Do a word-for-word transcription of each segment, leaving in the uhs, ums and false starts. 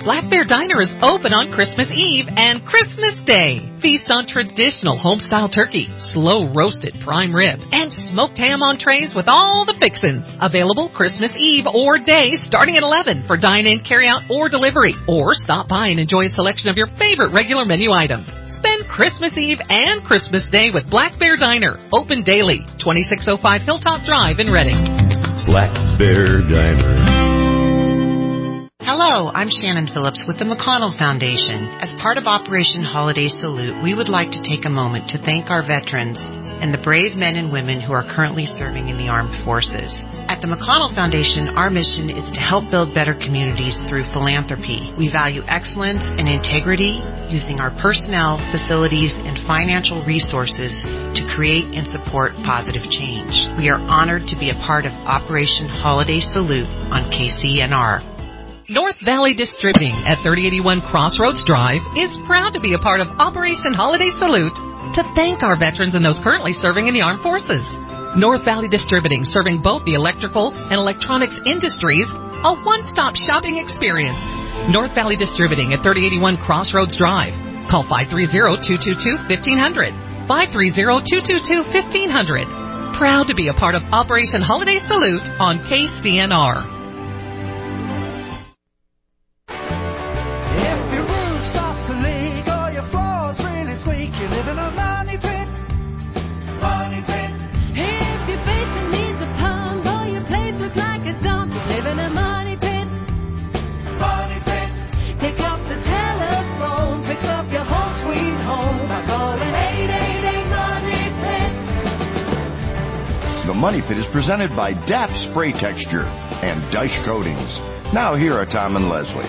Black Bear Diner is open on Christmas Eve and Christmas Day. Feast on traditional home-style turkey, slow-roasted prime rib, and smoked ham on trays with all the fixins. Available Christmas Eve or day starting at eleven for dine-in, carry-out, or delivery. Or stop by and enjoy a selection of your favorite regular menu items. Spend Christmas Eve and Christmas Day with Black Bear Diner. Open daily. twenty-six oh five Hilltop Drive in Reading. Black Bear Diner. Hello, I'm Shannon Phillips with the McConnell Foundation. As part of Operation Holiday Salute, we would like to take a moment to thank our veterans and the brave men and women who are currently serving in the armed forces. At the McConnell Foundation, our mission is to help build better communities through philanthropy. We value excellence and integrity, using our personnel, facilities, and financial resources to create and support positive change. We are honored to be a part of Operation Holiday Salute on K C N R. North Valley Distributing at thirty eighty-one Crossroads Drive is proud to be a part of Operation Holiday Salute to thank our veterans and those currently serving in the armed forces. North Valley Distributing, serving both the electrical and electronics industries, a one-stop shopping experience. North Valley Distributing at thirty eighty-one Crossroads Drive. Call five three zero, two two two, one five zero zero, five three zero, two two two, one five zero zero. Proud to be a part of Operation Holiday Salute on K C N R. Money Pit is presented by D A P Spray Texture and Dyche Coatings. Now here are Tom and Leslie.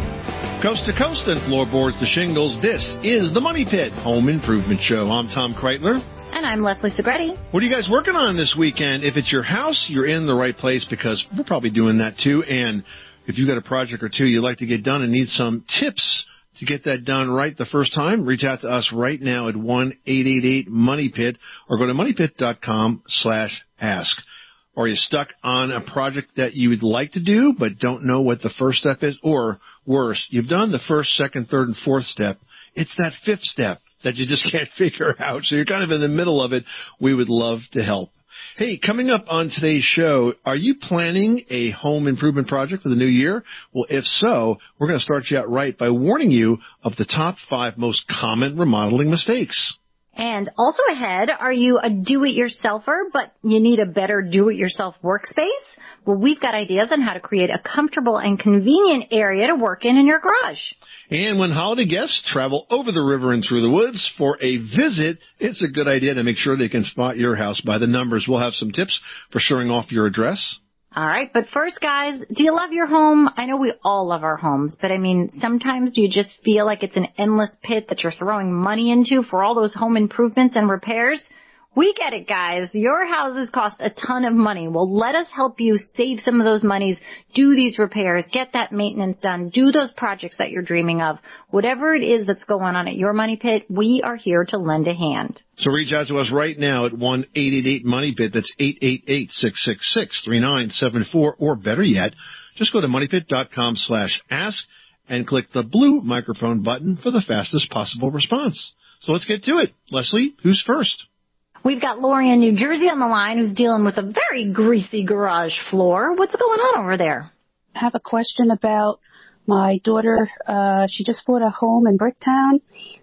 Coast to coast and floorboards to shingles, this is the Money Pit Home Improvement Show. I'm Tom Kreitler. And I'm Leslie Segretti. What are you guys working on this weekend? If it's your house, you're in the right place because we're probably doing that too. And if you've got a project or two you'd like to get done and need some tips to get that done right the first time, reach out to us right now at one eight eight eight money pit or go to moneypit.com slash ask. Are you stuck on a project that you would like to do but don't know what the first step is? Or worse, you've done the first, second, third, and fourth step. It's that fifth step that you just can't figure out. So you're kind of in the middle of it. We would love to help. Hey, coming up on today's show, are you planning a home improvement project for the new year? Well, if so, we're going to start you out right by warning you of the top five most common remodeling mistakes. And also ahead, are you a do-it-yourselfer, but you need a better do-it-yourself workspace? Well, we've got ideas on how to create a comfortable and convenient area to work in in your garage. And when holiday guests travel over the river and through the woods for a visit, it's a good idea to make sure they can spot your house by the numbers. We'll have some tips for showing off your address. All right, but first, guys, do you love your home? I know we all love our homes, but I mean, sometimes do you just feel like it's an endless pit that you're throwing money into for all those home improvements and repairs? We get it, guys. Your houses cost a ton of money. Well, let us help you save some of those monies, do these repairs, get that maintenance done, do those projects that you're dreaming of. Whatever it is that's going on at your Money Pit, we are here to lend a hand. So reach out to us right now at one eight eight eight money pit. That's eight eight eight, six six six, three nine seven four. Or better yet, just go to moneypit.com slash ask and click the blue microphone button for the fastest possible response. So let's get to it. Leslie, who's first? We've got Lori in New Jersey on the line who's dealing with a very greasy garage floor. What's going on over there? I have a question about my daughter. Uh, she just bought a home in Bricktown,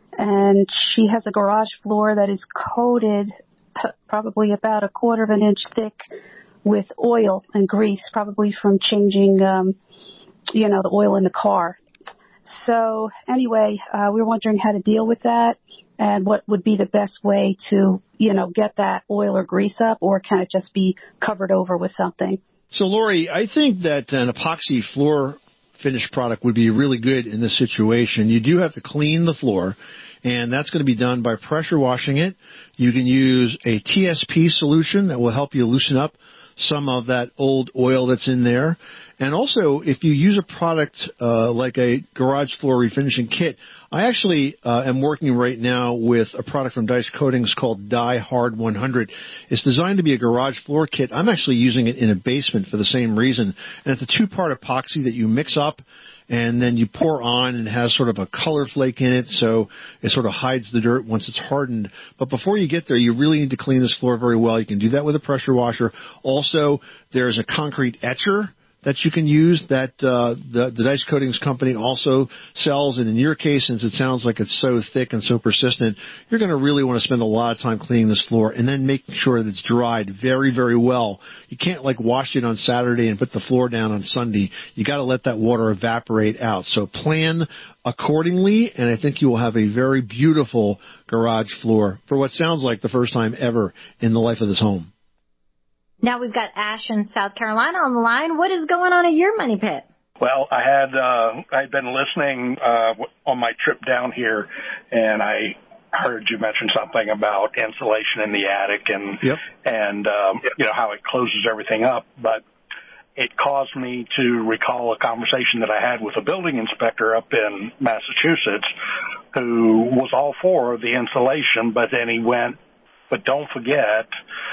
and she has a garage floor that is coated probably about a quarter of an inch thick with oil and grease, probably from changing, um, you know, the oil in the car. So anyway, uh, we were wondering how to deal with that. And what would be the best way to, you know, get that oil or grease up, or can it just be covered over with something? So, Lori, I think that an epoxy floor finish product would be really good in this situation. You do have to clean the floor, and that's going to be done by pressure washing it. You can use a T S P solution that will help you loosen up some of that old oil that's in there. And also, if you use a product uh, like a garage floor refinishing kit, I actually uh, am working right now with a product from Dyche Coatings called Dye Hard one hundred. It's designed to be a garage floor kit. I'm actually using it in a basement for the same reason. And it's a two-part epoxy that you mix up, and then you pour on, and it has sort of a color flake in it, so it sort of hides the dirt once it's hardened. But before you get there, you really need to clean this floor very well. You can do that with a pressure washer. Also, there's a concrete etcher that you can use that uh, the, the Dice Coatings company also sells. And in your case, since it sounds like it's so thick and so persistent, you're going to really want to spend a lot of time cleaning this floor and then making sure that it's dried very, very well. You can't, like, wash it on Saturday and put the floor down on Sunday. You got to let that water evaporate out. So plan accordingly, and I think you will have a very beautiful garage floor for what sounds like the first time ever in the life of this home. Now we've got Ash in South Carolina on the line. What is going on at your money pit? Well, I had uh, I'd been listening uh, on my trip down here, and I heard you mention something about insulation in the attic and yep. and um, you know how it closes everything up. But it caused me to recall a conversation that I had with a building inspector up in Massachusetts, who was all for the insulation, but then he went, but don't forget,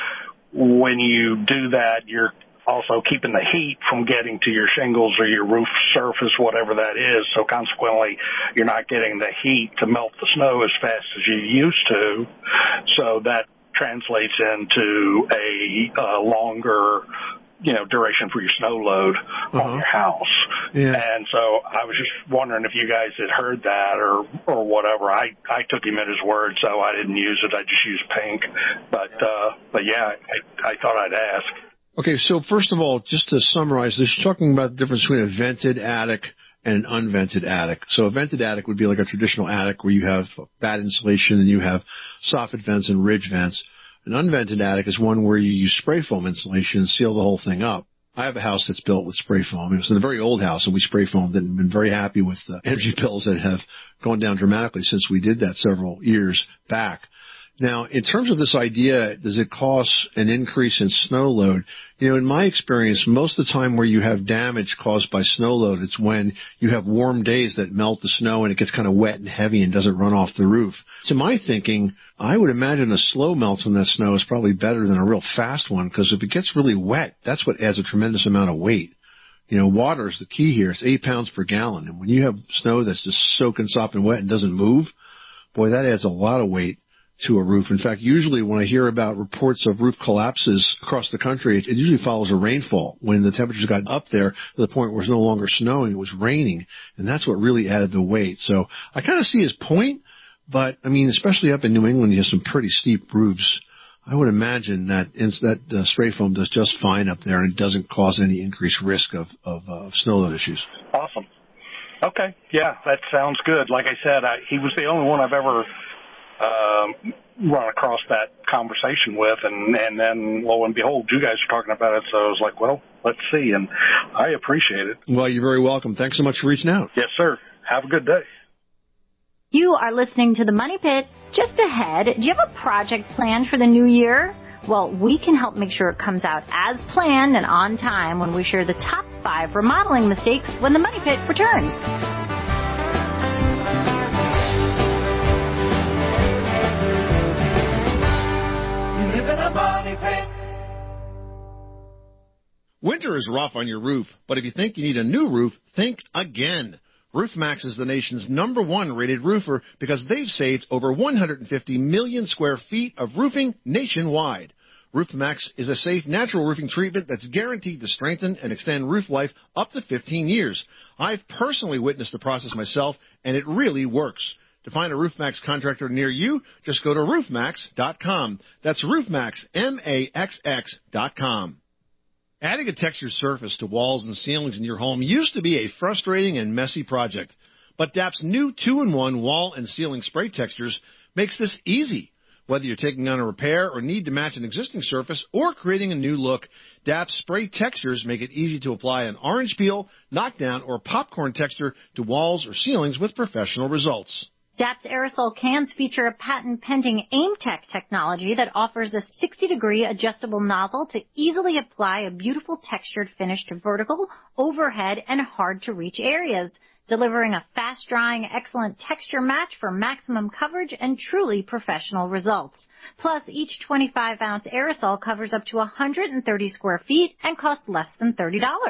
when you do that, you're also keeping the heat from getting to your shingles or your roof surface, whatever that is. So consequently, you're not getting the heat to melt the snow as fast as you used to. So that translates into a, a longer, you know, duration for your snow load uh-huh. on your house. Yeah. And so I was just wondering if you guys had heard that or, or whatever. I, I took him at his word, so I didn't use it. I just used pink. But, uh, but yeah, I, I thought I'd ask. Okay. So first of all, just to summarize this, you're talking about the difference between a vented attic and an unvented attic. So a vented attic would be like a traditional attic where you have bad insulation and you have soffit vents and ridge vents. An unvented attic is one where you use spray foam insulation and seal the whole thing up. I have a house that's built with spray foam. It was in a very old house, and we spray foamed it and been very happy with the energy bills that have gone down dramatically since we did that several years back. Now, in terms of this idea, does it cause an increase in snow load? You know, in my experience, most of the time where you have damage caused by snow load, it's when you have warm days that melt the snow and it gets kind of wet and heavy and doesn't run off the roof. To my thinking, I would imagine a slow melt on that snow is probably better than a real fast one, because if it gets really wet, that's what adds a tremendous amount of weight. You know, water is the key here. It's eight pounds per gallon. And when you have snow that's just soaking sopping wet and doesn't move, boy, that adds a lot of weight to a roof. In fact, usually when I hear about reports of roof collapses across the country, it, it usually follows a rainfall. When the temperatures got up there to the point where it was no longer snowing, it was raining, and that's what really added the weight. So I kind of see his point, but, I mean, especially up in New England, you have some pretty steep roofs. I would imagine that that uh, spray foam does just fine up there and it doesn't cause any increased risk of, of uh, snow load issues. Awesome. Okay. Yeah, that sounds good. Like I said, I, he was the only one I've ever Um, run across that conversation with, and, and then, lo and behold, you guys are talking about it, so I was like, well, let's see, and I appreciate it. Well, you're very welcome. Thanks so much for reaching out. Yes, sir. Have a good day. You are listening to The Money Pit. Just ahead, do you have a project planned for the new year? Well, we can help make sure it comes out as planned and on time when we share the top five remodeling mistakes when The Money Pit returns. Winter is rough on your roof, but if you think you need a new roof, think again. RoofMax is the nation's number one rated roofer because they've saved over one hundred fifty million square feet of roofing nationwide. RoofMax is a safe, natural roofing treatment that's guaranteed to strengthen and extend roof life up to fifteen years. I've personally witnessed the process myself, and it really works. To find a RoofMax contractor near you, just go to roof max dot com. That's RoofMax, M A X X dot com. Adding a textured surface to walls and ceilings in your home used to be a frustrating and messy project, but D A P's new two in one wall and ceiling spray textures makes this easy. Whether you're taking on a repair or need to match an existing surface or creating a new look, D A P spray textures make it easy to apply an orange peel, knockdown, or popcorn texture to walls or ceilings with professional results. D A P's aerosol cans feature a patent-pending AimTech technology that offers a sixty degree adjustable nozzle to easily apply a beautiful textured finish to vertical, overhead, and hard-to-reach areas, delivering a fast-drying, excellent texture match for maximum coverage and truly professional results. Plus, each twenty-five ounce aerosol covers up to one hundred thirty square feet and costs less than thirty dollars.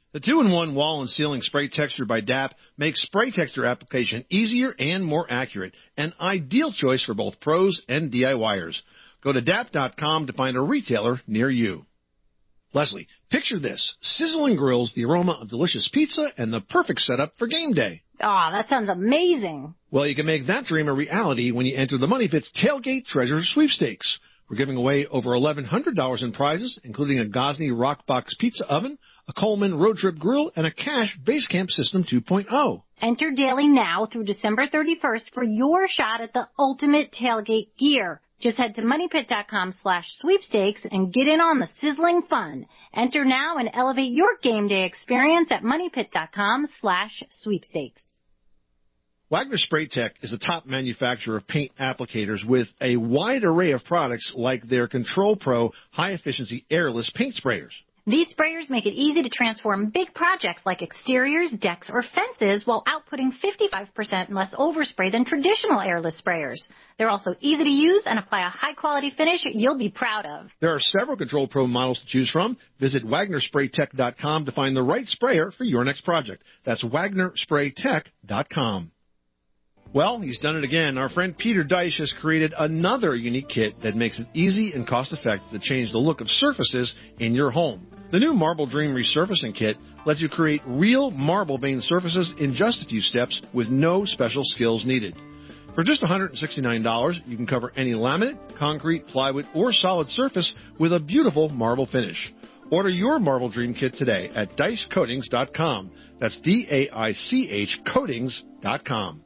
The two in one wall and ceiling spray texture by D A P makes spray texture application easier and more accurate, an ideal choice for both pros and DIYers. Go to D A P dot com to find a retailer near you. Leslie, picture this. Sizzling grills, the aroma of delicious pizza, and the perfect setup for game day. Oh, that sounds amazing. Well, you can make that dream a reality when you enter the Money Pit's Tailgate Treasure Sweepstakes. We're giving away over eleven hundred dollars in prizes, including a Gosney Rockbox pizza oven, a Coleman Road Trip grill, and a Cash Basecamp System two point oh. Enter daily now through December thirty-first for your shot at the ultimate tailgate gear. Just head to moneypit.com slash sweepstakes and get in on the sizzling fun. Enter now and elevate your game day experience at moneypit.com slash sweepstakes. Wagner Spray Tech is a top manufacturer of paint applicators with a wide array of products like their Control Pro high-efficiency airless paint sprayers. These sprayers make it easy to transform big projects like exteriors, decks, or fences while outputting fifty-five percent less overspray than traditional airless sprayers. They're also easy to use and apply a high-quality finish you'll be proud of. There are several Control Pro models to choose from. Visit Wagner Spray Tech dot com to find the right sprayer for your next project. That's Wagner Spray Tech dot com. Well, he's done it again. Our friend Peter Deich has created another unique kit that makes it easy and cost-effective to change the look of surfaces in your home. The new Marble Dream Resurfacing Kit lets you create real marble veined surfaces in just a few steps with no special skills needed. For just one hundred sixty-nine dollars, you can cover any laminate, concrete, plywood, or solid surface with a beautiful marble finish. Order your Marble Dream Kit today at Deich Coatings dot com. That's D A I C H Coatings dot com.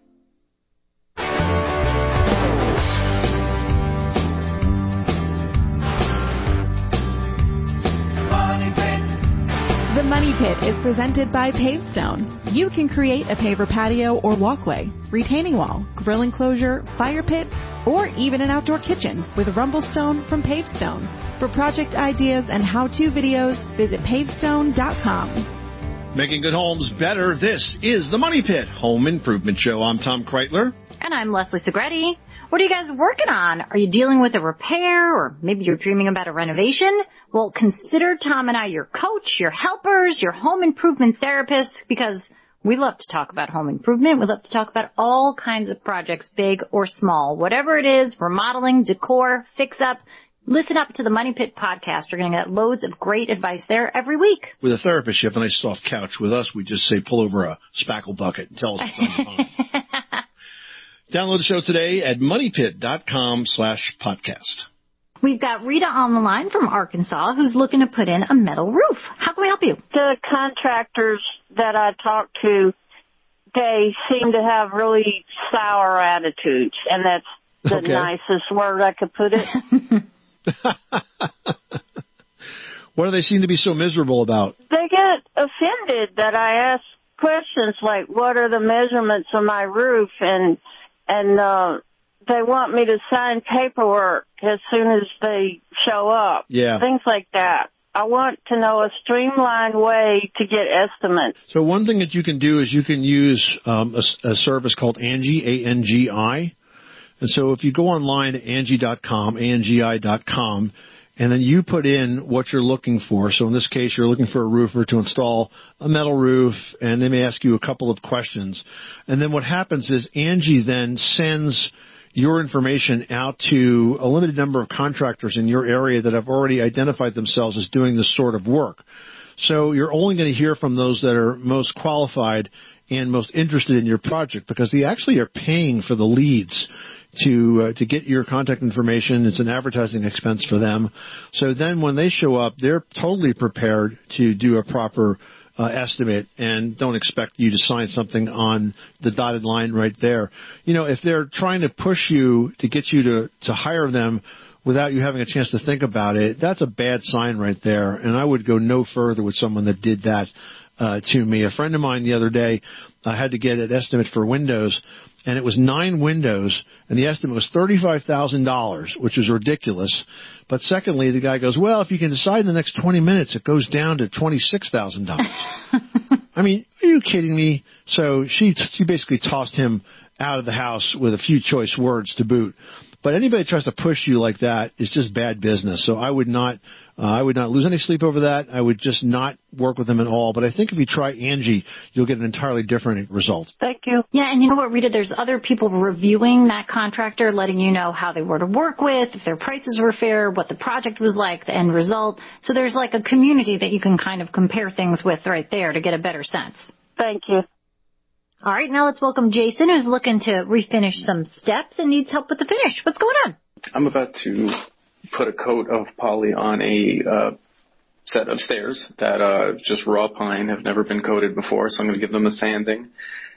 The Money Pit is presented by Pavestone. You can create a paver patio or walkway, retaining wall, grill enclosure, fire pit, or even an outdoor kitchen with Rumblestone from Pavestone. For project ideas and how-to videos, visit pavestone dot com. Making good homes better, this is the Money Pit Home Improvement Show. I'm Tom Kreitler. And I'm Leslie Segretti. What are you guys working on? Are you dealing with a repair, or maybe you're dreaming about a renovation? Well, consider Tom and I your coach, your helpers, your home improvement therapists, because we love to talk about home improvement. We love to talk about all kinds of projects, big or small. Whatever it is, remodeling, decor, fix-up, listen up to the Money Pit podcast. You're going to get loads of great advice there every week. With a therapist, you have a nice soft couch. With us, we just say pull over a spackle bucket and tell us what's on your phone. Download the show today at moneypit.com slash podcast. We've got Rita on the line from Arkansas who's looking to put in a metal roof. How can we help you? The contractors that I talk to, they seem to have really sour attitudes, and that's the okay. nicest word I could put it. What do they seem to be so miserable about? They get offended that I ask questions like, what are the measurements of my roof? And And uh, they want me to sign paperwork as soon as they show up. Yeah. Things like that. I want to know a streamlined way to get estimates. So one thing that you can do is you can use um, a, a service called Angie, A N G I. And so if you go online at Angie dot com, A N G I dot com, and then you put in what you're looking for. So in this case, you're looking for a roofer to install a metal roof, and they may ask you a couple of questions. And then what happens is Angie then sends your information out to a limited number of contractors in your area that have already identified themselves as doing this sort of work. So you're only going to hear from those that are most qualified and most interested in your project, because they actually are paying for the leads to uh, to get your contact information. It's an advertising expense for them. So then when they show up, they're totally prepared to do a proper uh, estimate and don't expect you to sign something on the dotted line right there. You know, if they're trying to push you to get you to, to hire them without you having a chance to think about it, that's a bad sign right there. And I would go no further with someone that did that uh, to me. A friend of mine the other day uh, had to get an estimate for windows, and it was nine windows, and the estimate was thirty-five thousand dollars, which is ridiculous. But secondly, the guy goes, well, if you can decide in the next twenty minutes, it goes down to twenty-six thousand dollars. I mean, are you kidding me? So she she basically tossed him out of the house with a few choice words to boot. But anybody that tries to push you like that is just bad business. So I would not, uh, I would not lose any sleep over that. I would just not work with them at all. But I think if you try Angie, you'll get an entirely different result. Thank you. Yeah, and you know what, Rita? There's other people reviewing that contractor, letting you know how they were to work with, if their prices were fair, what the project was like, the end result. So there's like a community that you can kind of compare things with right there to get a better sense. Thank you. All right, now let's welcome Jason, who's looking to refinish some steps and needs help with the finish. What's going on? I'm about to put a coat of poly on a uh, set of stairs that uh, just raw pine, have never been coated before, so I'm going to give them a sanding.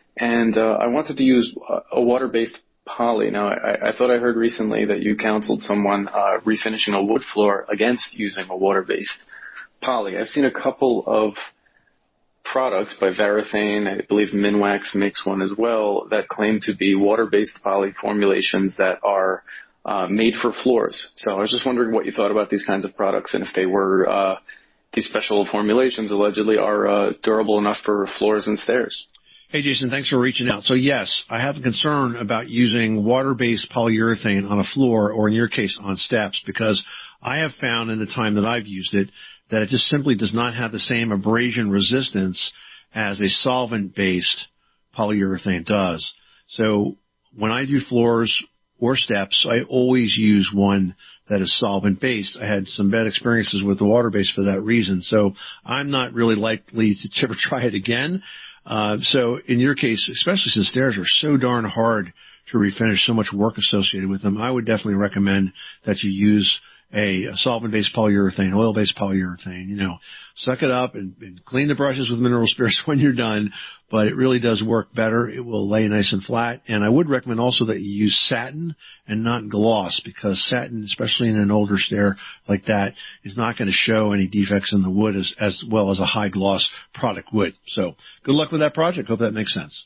And uh, I wanted to use a water-based poly. Now, I, I thought I heard recently that you counseled someone uh, refinishing a wood floor against using a water-based poly. I've seen a couple of products by Varathane, I believe Minwax makes one as well, that claim to be water-based poly formulations that are uh, made for floors. So I was just wondering what you thought about these kinds of products and if they were, uh, these special formulations allegedly are uh, durable enough for floors and stairs. Hey, Jason, thanks for reaching out. So, yes, I have a concern about using water-based polyurethane on a floor or, in your case, on steps, because I have found in the time that I've used it that it just simply does not have the same abrasion resistance as a solvent-based polyurethane does. So when I do floors or steps, I always use one that is solvent-based. I had some bad experiences with the water-based for that reason. So I'm not really likely to ever try it again. Uh, so in your case, especially since stairs are so darn hard to refinish, so much work associated with them, I would definitely recommend that you use a, a solvent-based polyurethane, oil-based polyurethane. You know, suck it up and, and clean the brushes with mineral spirits when you're done, but it really does work better. It will lay nice and flat. And I would recommend also that you use satin and not gloss, because satin, especially in an older stair like that, is not going to show any defects in the wood as, as well as a high-gloss product would. So good luck with that project. Hope that makes sense.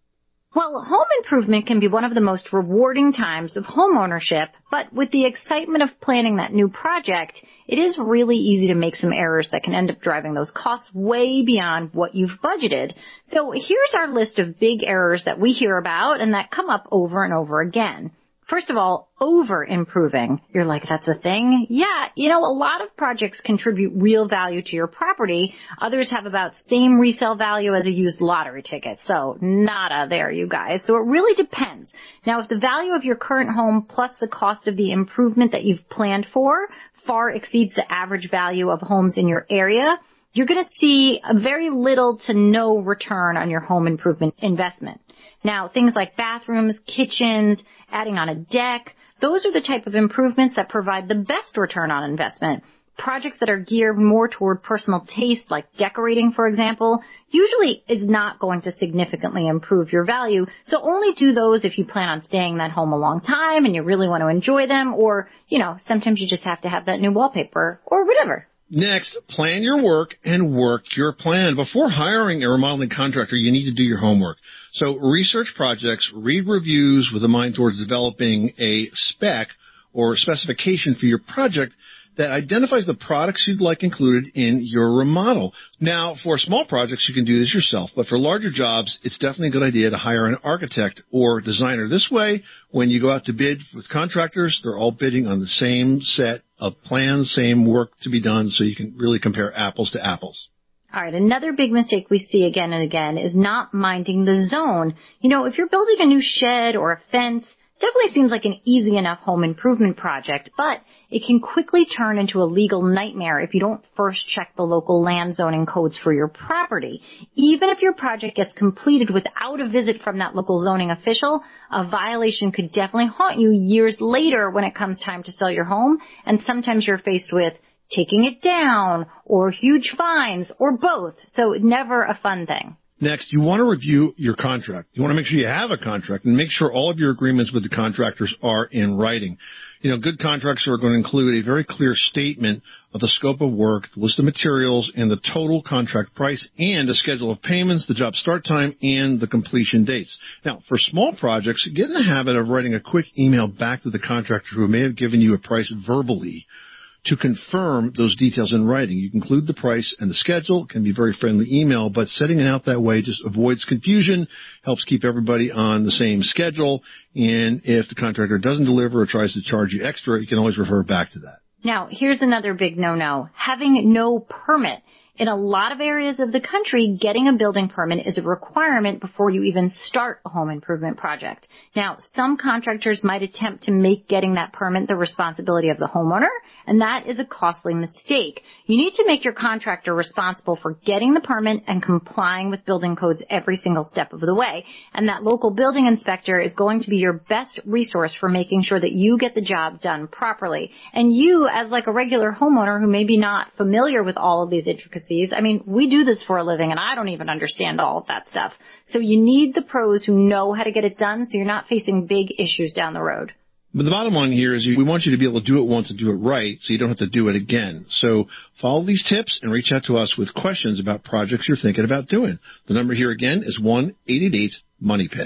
Well, home improvement can be one of the most rewarding times of home ownership, but with the excitement of planning that new project, it is really easy to make some errors that can end up driving those costs way beyond what you've budgeted. So here's our list of big errors that we hear about and that come up over and over again. First of all, over-improving. You're like, that's a thing? Yeah, you know, a lot of projects contribute real value to your property. Others have about same resale value as a used lottery ticket. So nada there, you guys. So it really depends. Now, if the value of your current home plus the cost of the improvement that you've planned for far exceeds the average value of homes in your area, you're going to see a very little to no return on your home improvement investment. Now, things like bathrooms, kitchens, adding on a deck, those are the type of improvements that provide the best return on investment. Projects that are geared more toward personal taste, like decorating, for example, usually is not going to significantly improve your value. So only do those if you plan on staying in that home a long time and you really want to enjoy them, or, you know, sometimes you just have to have that new wallpaper or whatever. Next, plan your work and work your plan. Before hiring a remodeling contractor, you need to do your homework. So research projects, read reviews with a mind towards developing a spec or specification for your project that identifies the products you'd like included in your remodel. Now, for small projects, you can do this yourself, but for larger jobs, it's definitely a good idea to hire an architect or designer. This way, when you go out to bid with contractors, they're all bidding on the same set of plans, same work to be done, so you can really compare apples to apples. All right, another big mistake we see again and again is not minding the zone. You know, if you're building a new shed or a fence, definitely seems like an easy enough home improvement project, but it can quickly turn into a legal nightmare if you don't first check the local land zoning codes for your property. Even if your project gets completed without a visit from that local zoning official, a violation could definitely haunt you years later when it comes time to sell your home, and sometimes you're faced with taking it down or huge fines or both, so never a fun thing. Next, you want to review your contract. You want to make sure you have a contract and make sure all of your agreements with the contractors are in writing. You know, good contracts are going to include a very clear statement of the scope of work, the list of materials, and the total contract price, and a schedule of payments, the job start time, and the completion dates. Now, for small projects, get in the habit of writing a quick email back to the contractor who may have given you a price verbally to confirm those details in writing. You can include the price and the schedule. It can be very friendly email, but setting it out that way just avoids confusion, helps keep everybody on the same schedule. And if the contractor doesn't deliver or tries to charge you extra, you can always refer back to that. Now, here's another big no-no. Having no permit. In a lot of areas of the country, getting a building permit is a requirement before you even start a home improvement project. Now, some contractors might attempt to make getting that permit the responsibility of the homeowner, and that is a costly mistake. You need to make your contractor responsible for getting the permit and complying with building codes every single step of the way. And that local building inspector is going to be your best resource for making sure that you get the job done properly. And you, as like a regular homeowner who may be not familiar with all of these intricacies, I mean, we do this for a living, and I don't even understand all of that stuff. So you need the pros who know how to get it done so you're not facing big issues down the road. But the bottom line here is we want you to be able to do it once and do it right so you don't have to do it again. So follow these tips and reach out to us with questions about projects you're thinking about doing. The number here again is one eight eight eight money pit.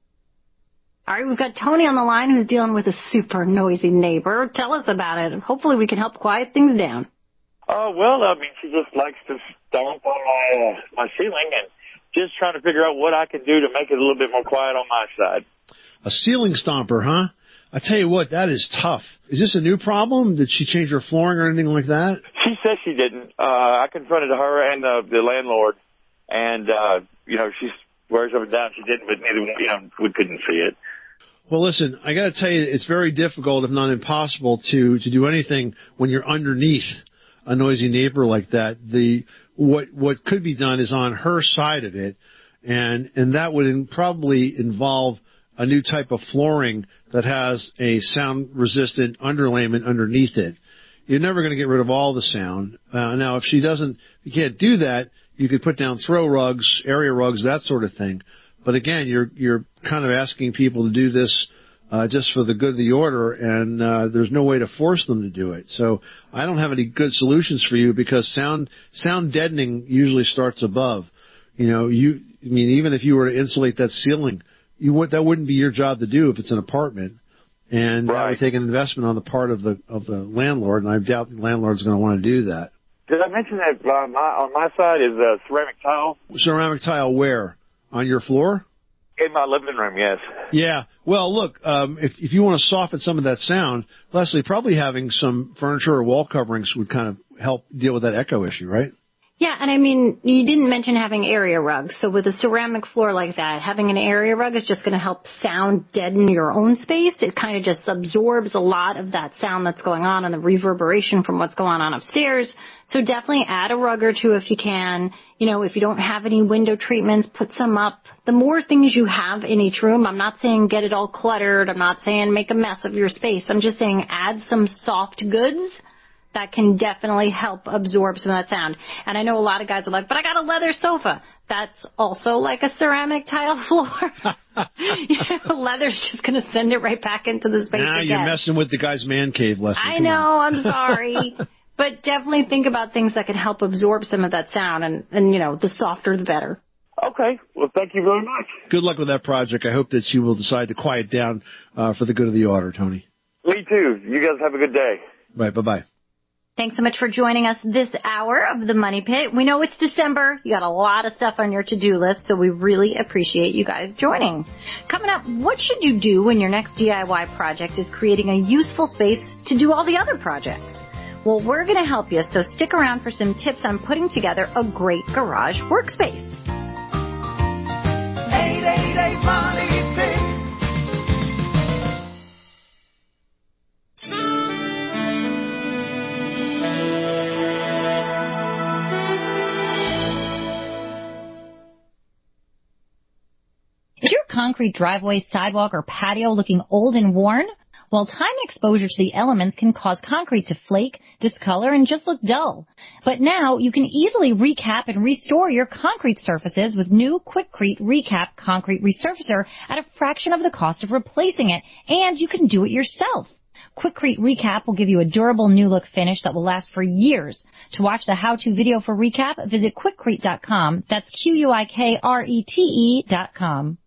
All right, we've got Tony on the line who's dealing with a super noisy neighbor. Tell us about it. Hopefully we can help quiet things down. Oh, well, I mean, she just likes to stomp on my, uh, my ceiling and just trying to figure out what I can do to make it a little bit more quiet on my side. A ceiling stomper, huh? I tell you what, that is tough. Is this a new problem? Did she change her flooring or anything like that? She says she didn't. Uh, I confronted her and uh, the landlord, and, uh, you know, she swears up and down she didn't, but neither, you know, we couldn't see it. Well, listen, I got to tell you, it's very difficult, if not impossible, to, to do anything when you're underneath a noisy neighbor like that. The what what could be done is on her side of it, and and that would in, probably involve a new type of flooring that has a sound-resistant underlayment underneath it. You're never going to get rid of all the sound. Uh, now, if she doesn't, you can't do that. You could put down throw rugs, area rugs, that sort of thing. But again, you're you're kind of asking people to do this Uh, just for the good of the order, and uh, there's no way to force them to do it. So I don't have any good solutions for you because sound sound deadening usually starts above. You know, you I mean, even if you were to insulate that ceiling, you would that wouldn't be your job to do if it's an apartment, and right. That would take an investment on the part of the of the landlord, and I doubt the landlord's going to want to do that. Did I mention that uh, my, on my side is uh, ceramic tile? Ceramic tile where? On your floor? In my living room, yes. Yeah. Well, look, um, if, if you want to soften some of that sound, Leslie, probably having some furniture or wall coverings would kind of help deal with that echo issue, right? Yeah, and I mean, you didn't mention having area rugs. So with a ceramic floor like that, having an area rug is just going to help sound deaden your own space. It kind of just absorbs a lot of that sound that's going on and the reverberation from what's going on upstairs. So definitely add a rug or two if you can. You know, if you don't have any window treatments, put some up. The more things you have in each room, I'm not saying get it all cluttered. I'm not saying make a mess of your space. I'm just saying add some soft goods that can definitely help absorb some of that sound. And I know a lot of guys are like, but I got a leather sofa. That's also like a ceramic tile floor. You know, leather's just going to send it right back into the space now again. You're messing with the guy's man cave, Leslie. I Come know, on. I'm sorry. But definitely think about things that can help absorb some of that sound. And, and, you know, the softer the better. Okay. Well, thank you very much. Good luck with that project. I hope that you will decide to quiet down uh, for the good of the order, Tony. Me too. You guys have a good day. Right. Bye-bye. Thanks so much for joining us this hour of the Money Pit. We know it's December. You got a lot of stuff on your to-do list, so we really appreciate you guys joining. Coming up, what should you do when your next D I Y project is creating a useful space to do all the other projects? Well, we're going to help you, so stick around for some tips on putting together a great garage workspace. eight eight eight Money Pit. Is your concrete driveway, sidewalk, or patio looking old and worn? Well, time exposure to the elements can cause concrete to flake, discolor, and just look dull. But now you can easily recap and restore your concrete surfaces with new Quikrete Recap Concrete Resurfacer at a fraction of the cost of replacing it, and you can do it yourself. Quikrete Recap will give you a durable new look finish that will last for years. To watch the how-to video for Recap, visit Quikrete dot com. That's Q U I K R E T E dot com.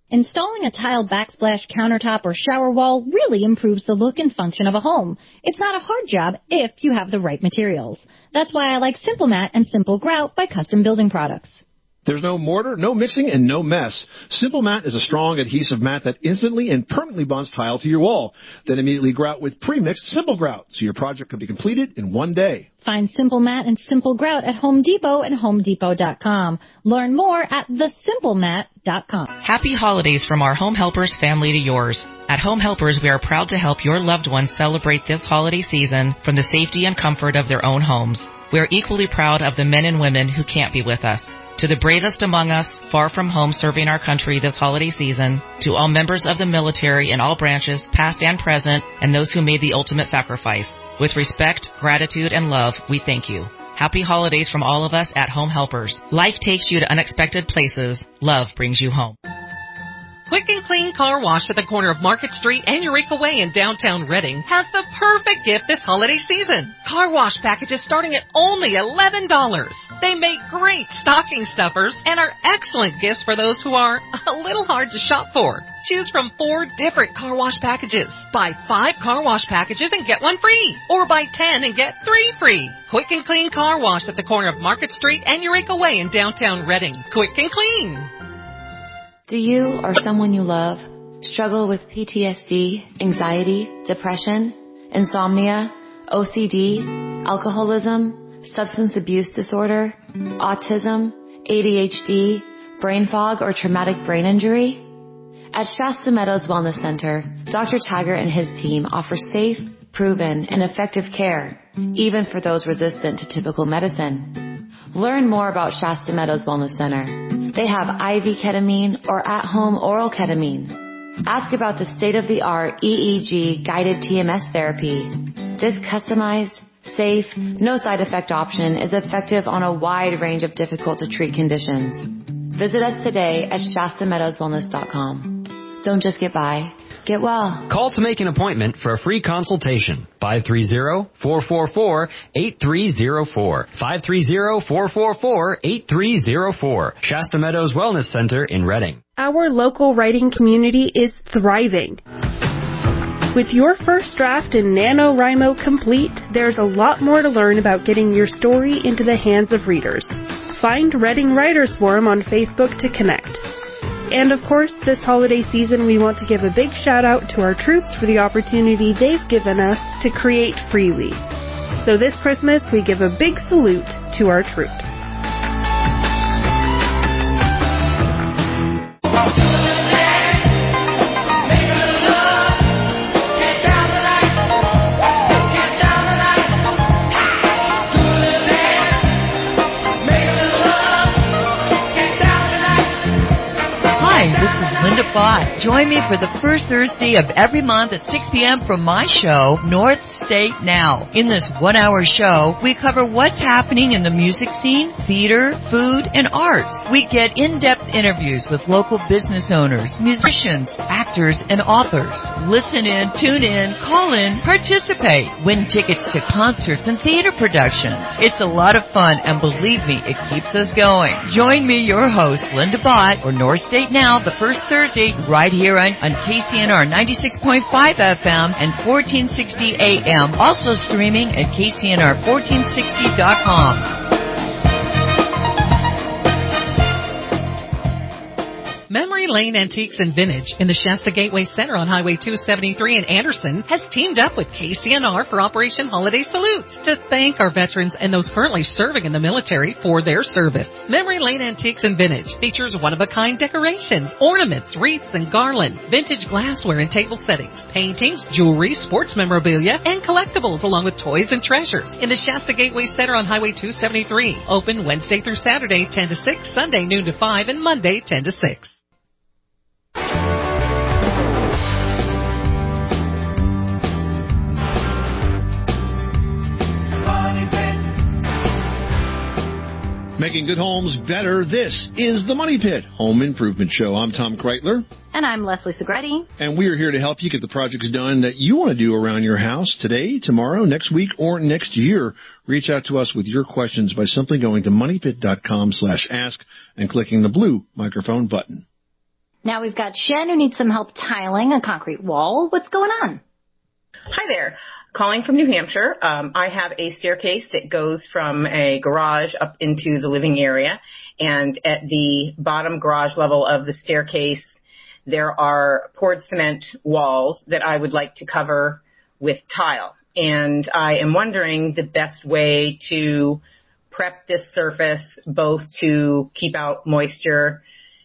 Installing a tile backsplash countertop or shower wall really improves the look and function of a home. It's not a hard job if you have the right materials. That's why I like Simple Mat and Simple Grout by Custom Building Products. There's no mortar, no mixing, and no mess. Simple Mat is a strong adhesive mat that instantly and permanently bonds tile to your wall. Then immediately grout with pre-mixed Simple Grout, so your project can be completed in one day. Find Simple Mat and Simple Grout at Home Depot and home depot dot com. Learn more at the simple mat dot com. Happy holidays from our Home Helpers family to yours. At Home Helpers, we are proud to help your loved ones celebrate this holiday season from the safety and comfort of their own homes. We are equally proud of the men and women who can't be with us. To the bravest among us, far from home serving our country this holiday season, to all members of the military in all branches, past and present, and those who made the ultimate sacrifice. With respect, gratitude, and love, we thank you. Happy holidays from all of us at Home Helpers. Life takes you to unexpected places. Love brings you home. Quick and Clean Car Wash at the corner of Market Street and Eureka Way in downtown Reading has the perfect gift this holiday season. Car wash packages starting at only eleven dollars. They make great stocking stuffers and are excellent gifts for those who are a little hard to shop for. Choose from four different car wash packages. Buy five car wash packages and get one free. Or buy ten and get three free. Quick and Clean Car Wash at the corner of Market Street and Eureka Way in downtown Reading. Quick and clean. Do you or someone you love struggle with P T S D, anxiety, depression, insomnia, O C D, alcoholism, substance abuse disorder, autism, A D H D, brain fog, or traumatic brain injury? At Shasta Meadows Wellness Center, Doctor Taggart and his team offer safe, proven, and effective care, even for those resistant to typical medicine. Learn more about Shasta Meadows Wellness Center. They have I V ketamine or at-home oral ketamine. Ask about the state-of-the-art E E G guided T M S therapy. This customized, safe, no side effect option is effective on a wide range of difficult to treat conditions. Visit us today at Shasta Meadows Wellness dot com. Don't just get by, get well. Call to make an appointment for a free consultation. five three zero, four four four, eight three zero four. five three zero, four four four, eight three zero four. Shasta Meadows Wellness Center in Reading. Our local writing community is thriving. With your first draft in NaNoWriMo complete, there's a lot more to learn about getting your story into the hands of readers. Find Reading Writers Forum on Facebook to connect. And of course, this holiday season we want to give a big shout out to our troops for the opportunity they've given us to create freely. So this Christmas we give a big salute to our troops. Bott. Join me for the first Thursday of every month at six p.m. for my show, North State Now. In this one-hour show, we cover what's happening in the music scene, theater, food, and arts. We get in-depth interviews with local business owners, musicians, actors, and authors. Listen in, tune in, call in, participate. Win tickets to concerts and theater productions. It's a lot of fun, and believe me, it keeps us going. Join me, your host, Linda Bott, for North State Now, the first Thursday, right here on, on K C N R ninety-six point five F M and fourteen sixty A M. Also streaming at K C N R fourteen sixty dot com. Memory Lane Antiques and Vintage in the Shasta Gateway Center on Highway two seventy-three in Anderson has teamed up with K C N R for Operation Holiday Salute to thank our veterans and those currently serving in the military for their service. Memory Lane Antiques and Vintage features one-of-a-kind decorations, ornaments, wreaths, and garlands, vintage glassware and table settings, paintings, jewelry, sports memorabilia, and collectibles along with toys and treasures in the Shasta Gateway Center on Highway two seventy-three. Open Wednesday through Saturday ten to six, Sunday noon to five, and Monday ten to six. Making good homes better. This is the Money Pit Home Improvement Show. I'm Tom Kreitler. And I'm Leslie Segretti. And we are here to help you get the projects done that you want to do around your house today, tomorrow, next week, or next year. Reach out to us with your questions by simply going to moneypit dot com slash ask and clicking the blue microphone button. Now we've got Shen who needs some help tiling a concrete wall. What's going on? Hi there. Calling from New Hampshire. Um, I have a staircase that goes from a garage up into the living area. And at the bottom garage level of the staircase, there are poured cement walls that I would like to cover with tile. And I am wondering the best way to prep this surface, both to keep out moisture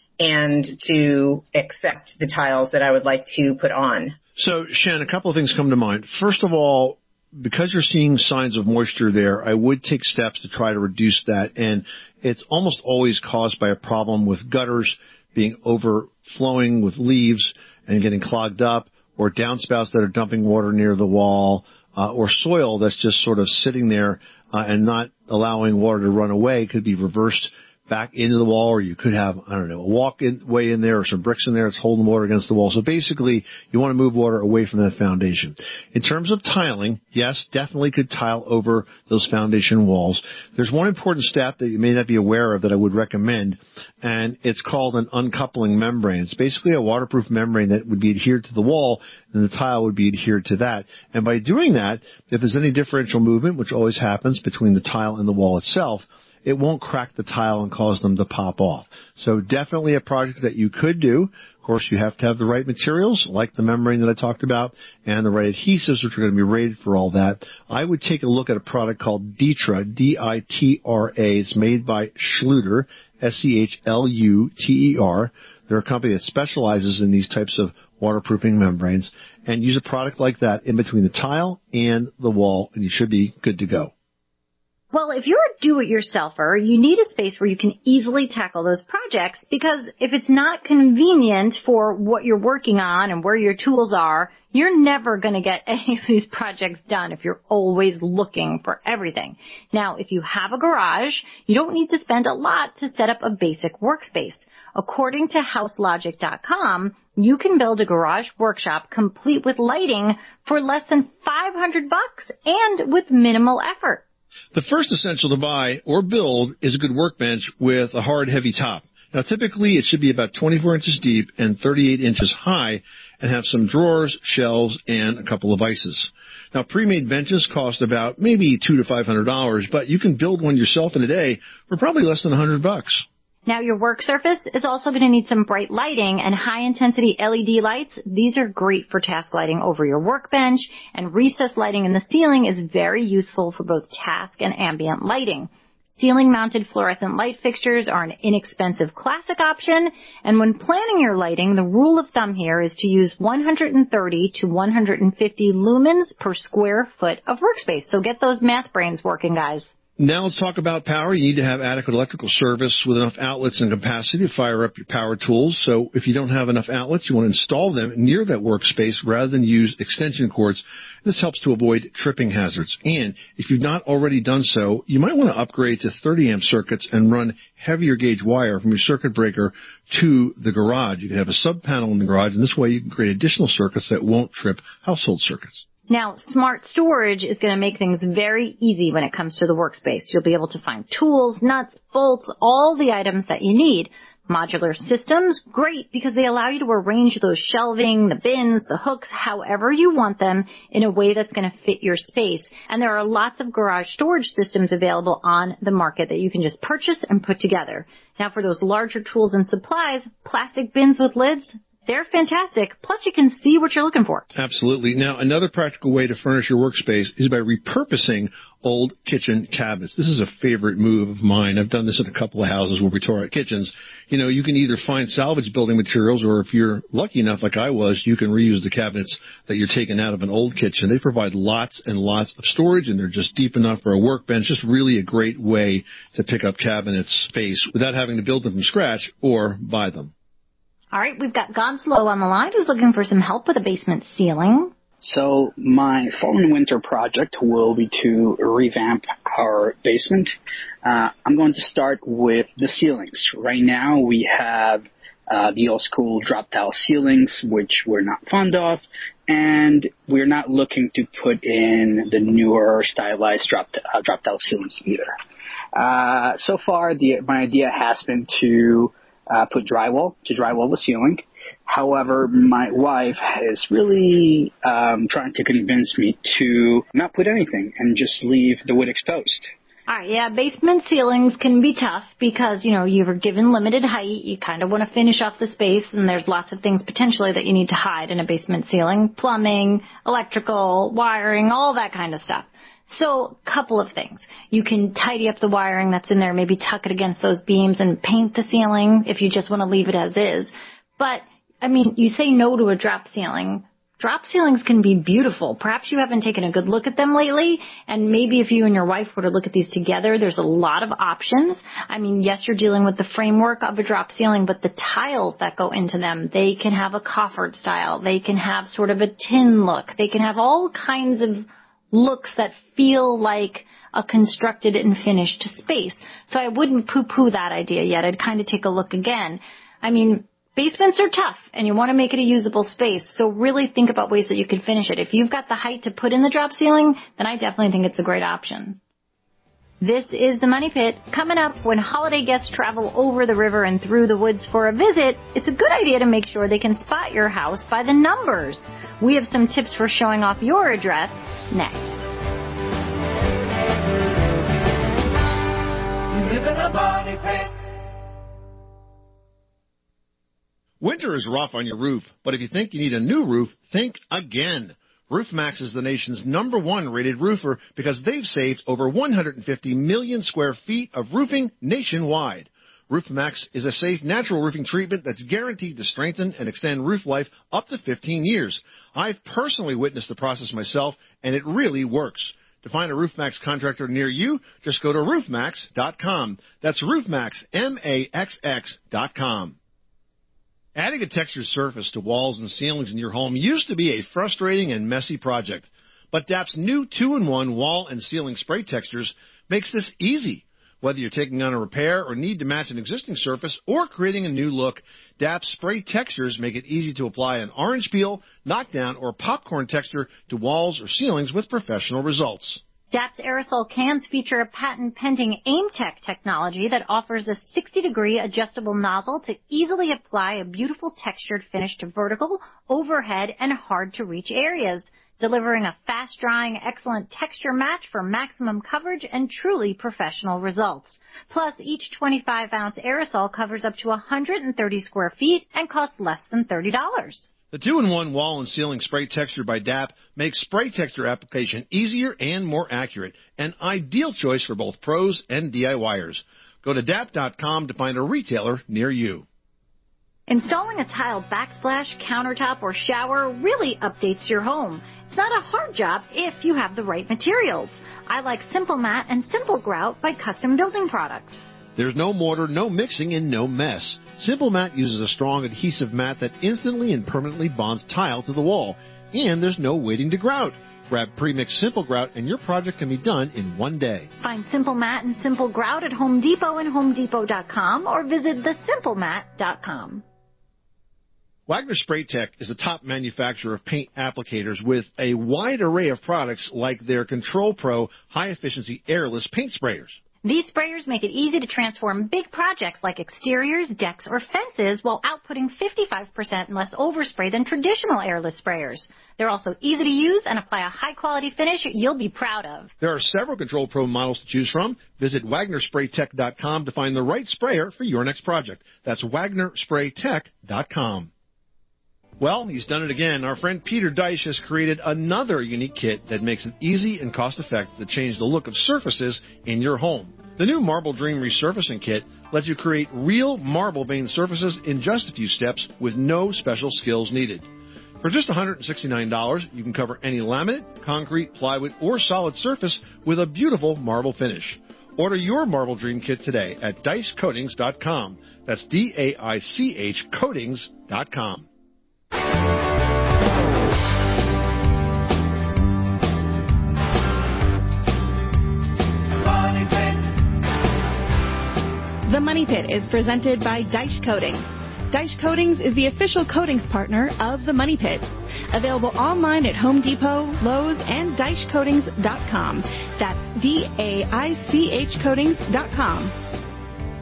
and to accept the tiles that I would like to put on. So, Shan, a couple of things come to mind. First of all, because you're seeing signs of moisture there, I would take steps to try to reduce that. And it's almost always caused by a problem with gutters being overflowing with leaves and getting clogged up, or downspouts that are dumping water near the wall, uh, or soil that's just sort of sitting there uh, and not allowing water to run away. It could be reversed back into the wall, or you could have, I don't know, a walkway in there or some bricks in there that's holding water against the wall. So basically, you want to move water away from that foundation. In terms of tiling, yes, definitely could tile over those foundation walls. There's one important step that you may not be aware of that I would recommend, and it's called an uncoupling membrane. It's basically a waterproof membrane that would be adhered to the wall, and the tile would be adhered to that. And by doing that, if there's any differential movement, which always happens between the tile and the wall itself, it won't crack the tile and cause them to pop off. So definitely a project that you could do. Of course, you have to have the right materials, like the membrane that I talked about, and the right adhesives, which are going to be rated for all that. I would take a look at a product called Ditra, D I T R A. It's made by Schluter, S C H L U T E R. They're a company that specializes in these types of waterproofing membranes. And use a product like that in between the tile and the wall, and you should be good to go. Well, if you're a do-it-yourselfer, you need a space where you can easily tackle those projects, because if it's not convenient for what you're working on and where your tools are, you're never going to get any of these projects done if you're always looking for everything. Now, if you have a garage, you don't need to spend a lot to set up a basic workspace. According to house logic dot com, you can build a garage workshop complete with lighting for less than five hundred bucks and with minimal effort. The first essential to buy or build is a good workbench with a hard, heavy top. Now, typically, it should be about twenty-four inches deep and thirty-eight inches high and have some drawers, shelves, and a couple of ices. Now, pre-made benches cost about maybe two to five hundred dollars, but you can build one yourself in a day for probably less than a hundred bucks. Now, your work surface is also going to need some bright lighting and high-intensity L E D lights. These are great for task lighting over your workbench, and recessed lighting in the ceiling is very useful for both task and ambient lighting. Ceiling-mounted fluorescent light fixtures are an inexpensive classic option, and when planning your lighting, the rule of thumb here is to use one hundred thirty to one hundred fifty lumens per square foot of workspace. So get those math brains working, guys. Now let's talk about power. You need to have adequate electrical service with enough outlets and capacity to fire up your power tools. So if you don't have enough outlets, you want to install them near that workspace rather than use extension cords. This helps to avoid tripping hazards. And if you've not already done so, you might want to upgrade to thirty amp circuits and run heavier gauge wire from your circuit breaker to the garage. You can have a sub panel in the garage, and this way you can create additional circuits that won't trip household circuits. Now, smart storage is going to make things very easy when it comes to the workspace. You'll be able to find tools, nuts, bolts, all the items that you need. Modular systems, great, because they allow you to arrange those shelving, the bins, the hooks, however you want them in a way that's going to fit your space. And there are lots of garage storage systems available on the market that you can just purchase and put together. Now, for those larger tools and supplies, plastic bins with lids, they're fantastic. Plus, you can see what you're looking for. Absolutely. Now, another practical way to furnish your workspace is by repurposing old kitchen cabinets. This is a favorite move of mine. I've done this in a couple of houses where we tore out kitchens. You know, you can either find salvage building materials, or if you're lucky enough like I was, you can reuse the cabinets that you're taking out of an old kitchen. They provide lots and lots of storage, and they're just deep enough for a workbench. Just really a great way to pick up cabinet space without having to build them from scratch or buy them. All right, we've got Gonzalo on the line who's looking for some help with a basement ceiling. So my fall and winter project will be to revamp our basement. Uh, I'm going to start with the ceilings. Right now we have uh, the old school drop tile ceilings, which we're not fond of, and we're not looking to put in the newer stylized drop, uh, drop tile ceilings either. Uh, so far, the, my idea has been to Uh, put drywall to drywall the ceiling, However, my wife is really um, trying to convince me to not put anything and just leave the wood exposed. All right, yeah, basement ceilings can be tough because, you know, you were given limited height. You kind of want to finish off the space, and there's lots of things potentially that you need to hide in a basement ceiling. Plumbing, electrical, wiring, all that kind of stuff. So, couple of things. You can tidy up the wiring that's in there, maybe tuck it against those beams and paint the ceiling if you just want to leave it as is. But, I mean, you say no to a drop ceiling. Drop ceilings can be beautiful. Perhaps you haven't taken a good look at them lately, and maybe if you and your wife were to look at these together, there's a lot of options. I mean, yes, you're dealing with the framework of a drop ceiling, but the tiles that go into them, they can have a coffered style. They can have sort of a tin look. They can have all kinds of looks that feel like a constructed and finished space. So I wouldn't poo-poo that idea yet. I'd kind of take a look again. I mean, basements are tough, and you want to make it a usable space, so really think about ways that you can finish it. If you've got the height to put in the drop ceiling, then I definitely think it's a great option. This is the Money Pit. Coming up, when holiday guests travel over the river and through the woods for a visit, it's a good idea to make sure they can spot your house by the numbers. We have some tips for showing off your address next. You live in a money pit. Winter is rough on your roof, but if you think you need a new roof, think again. RoofMax is the nation's number one rated roofer because they've saved over one hundred fifty million square feet of roofing nationwide. RoofMax is a safe, natural roofing treatment that's guaranteed to strengthen and extend roof life up to fifteen years. I've personally witnessed the process myself, and it really works. To find a RoofMax contractor near you, just go to roof max dot com. That's RoofMax, M A X X dot com. Adding a textured surface to walls and ceilings in your home used to be a frustrating and messy project, but D A P's new two in one wall and ceiling spray textures makes this easy. Whether you're taking on a repair or need to match an existing surface or creating a new look, D A P spray textures make it easy to apply an orange peel, knockdown, or popcorn texture to walls or ceilings with professional results. D A P's aerosol cans feature a patent-pending AimTech technology that offers a sixty degree adjustable nozzle to easily apply a beautiful textured finish to vertical, overhead, and hard-to-reach areas, delivering a fast-drying, excellent texture match for maximum coverage and truly professional results. Plus, each twenty-five ounce aerosol covers up to one hundred thirty square feet and costs less than thirty dollars. The two in one wall and ceiling spray texture by D A P makes spray texture application easier and more accurate, an ideal choice for both pros and DIYers. Go to D A P dot com to find a retailer near you. Installing a tile backsplash, countertop, or shower really updates your home. It's not a hard job if you have the right materials. I like Simple Mat and Simple Grout by Custom Building Products. There's no mortar, no mixing, and no mess. Simple Mat uses a strong adhesive mat that instantly and permanently bonds tile to the wall. And there's no waiting to grout. Grab pre-mixed Simple Grout and your project can be done in one day. Find Simple Mat and Simple Grout at Home Depot and home depot dot com or visit the simple mat dot com. Wagner Spray Tech is a top manufacturer of paint applicators with a wide array of products like their Control Pro high-efficiency airless paint sprayers. These sprayers make it easy to transform big projects like exteriors, decks, or fences while outputting fifty-five percent less overspray than traditional airless sprayers. They're also easy to use and apply a high-quality finish you'll be proud of. There are several Control Pro models to choose from. Visit Wagner Spray Tech dot com to find the right sprayer for your next project. That's Wagner Spray Tech dot com. Well, he's done it again. Our friend Peter Deich has created another unique kit that makes it easy and cost-effective to change the look of surfaces in your home. The new Marble Dream Resurfacing Kit lets you create real marble veined surfaces in just a few steps with no special skills needed. For just one hundred sixty-nine dollars, you can cover any laminate, concrete, plywood, or solid surface with a beautiful marble finish. Order your Marble Dream Kit today at Deich Coatings dot com. That's D A I C H Coatings dot com. The Money Pit is presented by Deich Coatings. Deich Coatings is the official coatings partner of The Money Pit. Available online at Home Depot, Lowe's, and Deich Coatings dot com. That's D A I C H Coatings dot com.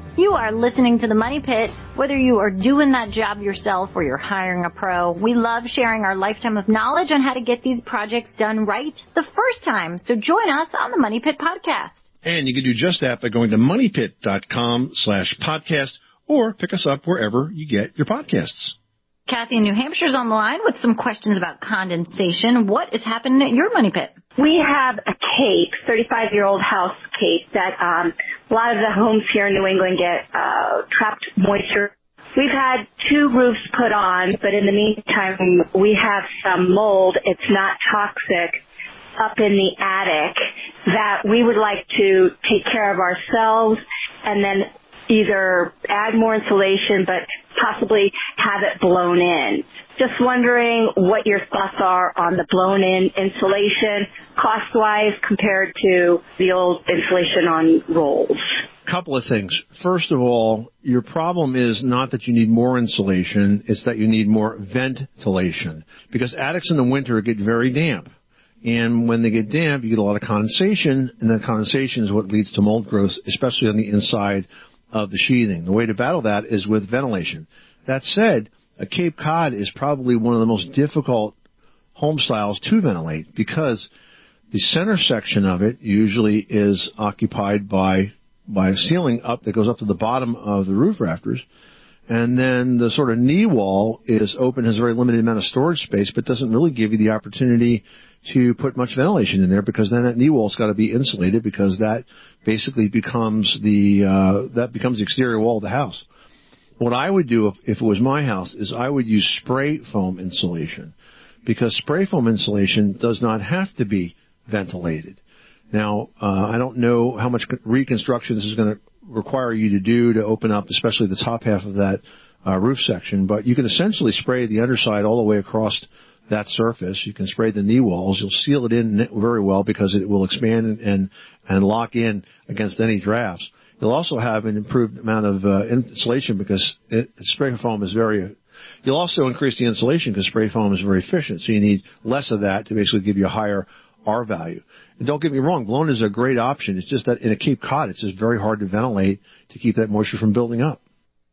You are listening to The Money Pit. Whether you are doing that job yourself or you're hiring a pro, we love sharing our lifetime of knowledge on how to get these projects done right the first time. So join us on The Money Pit Podcast. And you can do just that by going to moneypit.com slash podcast or pick us up wherever you get your podcasts. Kathy in New Hampshire's on the line with some questions about condensation. What is happening at your Money Pit? We have a cape, thirty-five-year-old house cape, that um, a lot of the homes here in New England get uh, trapped moisture. We've had two roofs put on, but in the meantime, we have some mold. It's not toxic up in the attic that we would like to take care of ourselves and then either add more insulation, but possibly have it blown in. Just wondering what your thoughts are on the blown-in insulation, cost-wise, compared to the old insulation on rolls. Couple of things. First of all, your problem is not that you need more insulation, it's that you need more ventilation. Because attics in the winter get very damp. And when they get damp, you get a lot of condensation, and that condensation is what leads to mold growth, especially on the inside of the sheathing. The way to battle that is with ventilation. That said, a Cape Cod is probably one of the most difficult home styles to ventilate because the center section of it usually is occupied by by a ceiling up that goes up to the bottom of the roof rafters. And then the sort of knee wall is open, has a very limited amount of storage space, but doesn't really give you the opportunity to put much ventilation in there because then that knee wall's got to be insulated because that basically becomes the uh, that becomes the exterior wall of the house. What I would do if, if it was my house is I would use spray foam insulation because spray foam insulation does not have to be ventilated. Now, uh, I don't know how much reconstruction this is going to require you to do to open up, especially the top half of that uh, roof section, but you can essentially spray the underside all the way across that surface. You can spray the knee walls. You'll seal it in very well because it will expand and, and lock in against any drafts. You'll also have an improved amount of uh, insulation because it, spray foam is very, you'll also increase the insulation because spray foam is very efficient. So you need less of that to basically give you a higher R value. And don't get me wrong, blown is a great option. It's just that in a Cape Cod, it's just very hard to ventilate to keep that moisture from building up.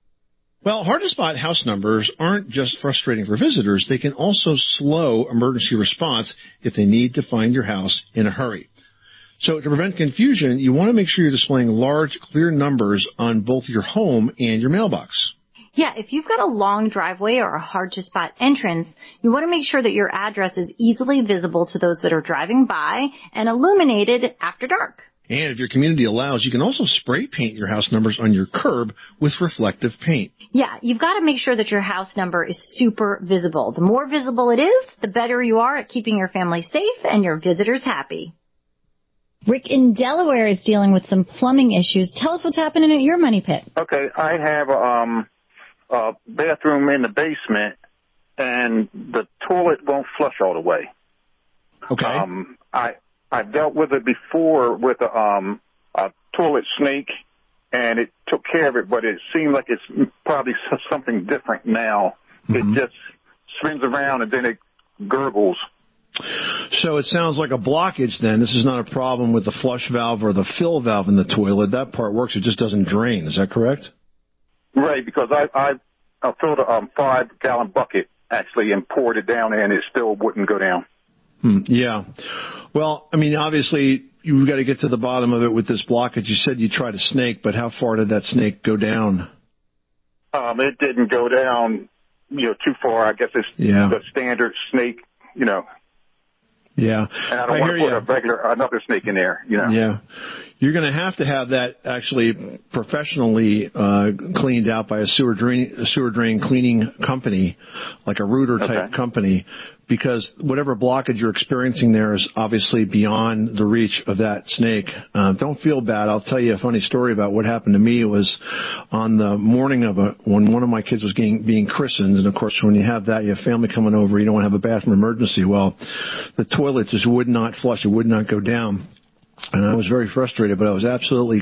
Well, hard-to-spot house numbers aren't just frustrating for visitors. They can also slow emergency response if they need to find your house in a hurry. So to prevent confusion, you want to make sure you're displaying large, clear numbers on both your home and your mailbox. Yeah, if you've got a long driveway or a hard-to-spot entrance, you want to make sure that your address is easily visible to those that are driving by and illuminated after dark. And if your community allows, you can also spray paint your house numbers on your curb with reflective paint. Yeah, you've got to make sure that your house number is super visible. The more visible it is, the better you are at keeping your family safe and your visitors happy. Rick in Delaware is dealing with some plumbing issues. Tell us what's happening at your Money Pit. Okay, I have um, a bathroom in the basement, and the toilet won't flush all the way. Okay. Um, I I dealt with it before with a, um, a toilet snake, and it took care of it, but it seemed like it's probably something different now. Mm-hmm. It just spins around, and then it gurgles. So it sounds like a blockage then. This is not a problem with the flush valve or the fill valve in the toilet. That part works. It just doesn't drain. Is that correct? Right, because I, I, I filled a um, five-gallon bucket, actually, and poured it down, and it still wouldn't go down. Hmm, yeah. Well, I mean, obviously, you've got to get to the bottom of it with this blockage. You said you tried a snake, but how far did that snake go down? Um, it didn't go down, you know, too far. I guess it's yeah. the standard snake, you know. Yeah. And I don't I want to put you. a regular, another snake in there, you know. Yeah. You're going to have to have that actually professionally uh, cleaned out by a sewer drain, a sewer drain cleaning company, like a Rooter type okay. company, because whatever blockage you're experiencing there is obviously beyond the reach of that snake. Uh, don't feel bad. I'll tell you a funny story about what happened to me. It was on the morning of a, when one of my kids was getting, being christened. And of course, when you have that, you have family coming over, you don't want to have a bathroom emergency. Well, the toilet just would not flush. It would not go down. And I was very frustrated, but I was absolutely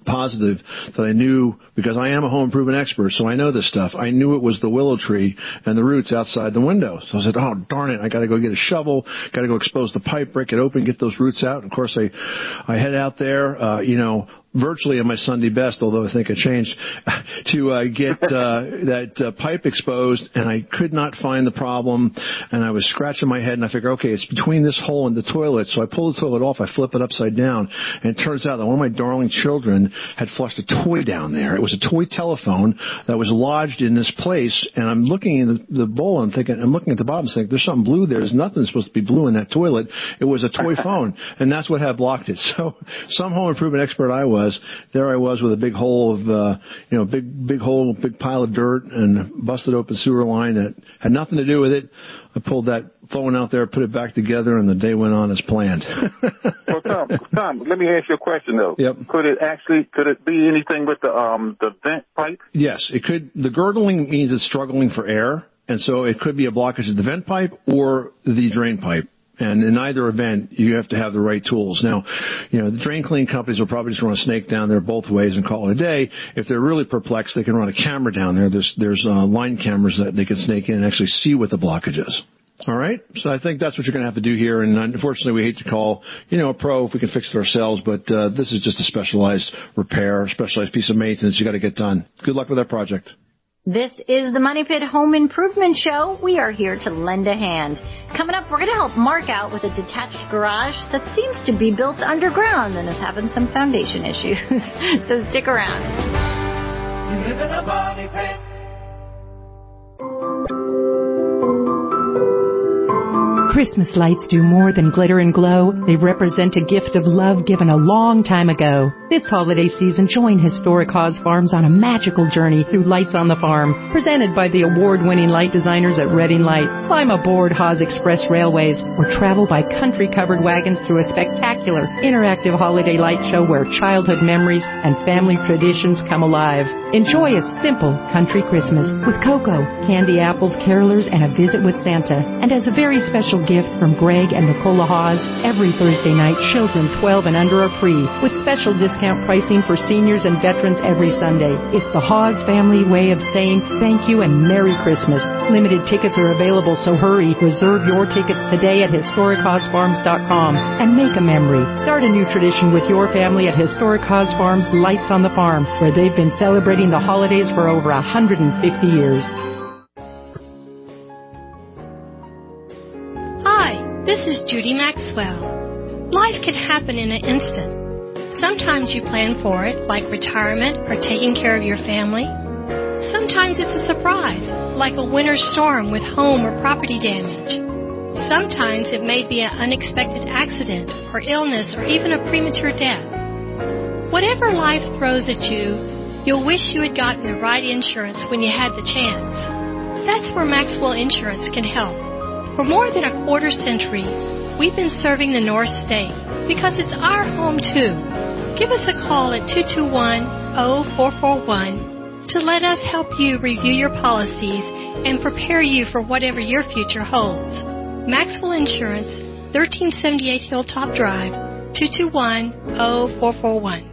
positive that I knew, because I am a home improvement expert, so I know this stuff. I knew it was the willow tree and the roots outside the window. So I said, oh, darn it, I got to go get a shovel, got to go expose the pipe, break it open, get those roots out. And of course, I, I head out there, uh, you know, virtually in my Sunday best, although I think I changed, to uh, get uh, that uh, pipe exposed, and I could not find the problem, and I was scratching my head, and I figured, okay, it's between this hole and the toilet, so I pull the toilet off, I flip it upside down, and it turns out that one of my darling children had flushed a toy down there. It was a toy telephone that was lodged in this place, and I'm looking in the, the bowl, and I'm thinking, I'm looking at the bottom, saying, there's something blue there. There's nothing supposed to be blue in that toilet. It was a toy phone, and that's what had blocked it. So some home improvement expert I was, there I was with a big hole of, uh, you know, big, big hole, big pile of dirt and busted open sewer line that had nothing to do with it. I pulled that phone out there, put it back together, and the day went on as planned. Well, Tom, Tom, let me ask you a question though. Yep. Could it actually, could it be anything with the, um, the vent pipe? Yes, it could. The gurgling means it's struggling for air, and so it could be a blockage of the vent pipe or the drain pipe. And in either event, you have to have the right tools. Now, you know, the drain clean companies will probably just run a snake down there both ways and call it a day. If they're really perplexed, they can run a camera down there. There's, there's uh, line cameras that they can snake in and actually see what the blockage is. All right? So I think that's what you're going to have to do here. And unfortunately, we hate to call, you know, a pro if we can fix it ourselves. But uh, this is just a specialized repair, a specialized piece of maintenance you got to get done. Good luck with that project. This is the Money Pit Home Improvement Show. We are here to lend a hand. Coming up, we're going to help Mark out with a detached garage that seems to be built underground and is having some foundation issues. So stick around. You live in a money pit. Christmas lights do more than glitter and glow. They represent a gift of love given a long time ago. This holiday season, join Historic Haas Farms on a magical journey through Lights on the Farm, presented by the award-winning light designers at Reading Lights. Climb aboard Haas Express Railways or travel by country-covered wagons through a spectacular, interactive holiday light show where childhood memories and family traditions come alive. Enjoy a simple country Christmas with cocoa, candy apples, carolers, and a visit with Santa. And as a very special gift from Greg and Nicola Haas, every Thursday night, children twelve and under are free, with special discount pricing for seniors and veterans every Sunday. It's the Haas family way of saying thank you and Merry Christmas. Limited tickets are available, so hurry. Reserve your tickets today at historic haas farms dot com and make a memory. Start a new tradition with your family at Historic Haas Farms Lights on the Farm, where they've been celebrating the holidays for over one hundred fifty years. Hi, this is Judy Maxwell. Life can happen in an instant. Sometimes you plan for it, like retirement or taking care of your family. Sometimes it's a surprise, like a winter storm with home or property damage. Sometimes it may be an unexpected accident or illness or even a premature death. Whatever life throws at you, you'll wish you had gotten the right insurance when you had the chance. That's where Maxwell Insurance can help. For more than a quarter century, we've been serving the North State because it's our home too. Give us a call at two two one, zero four four one to let us help you review your policies and prepare you for whatever your future holds. Maxwell Insurance, thirteen seventy-eight Hilltop Drive, two two one, zero four four one.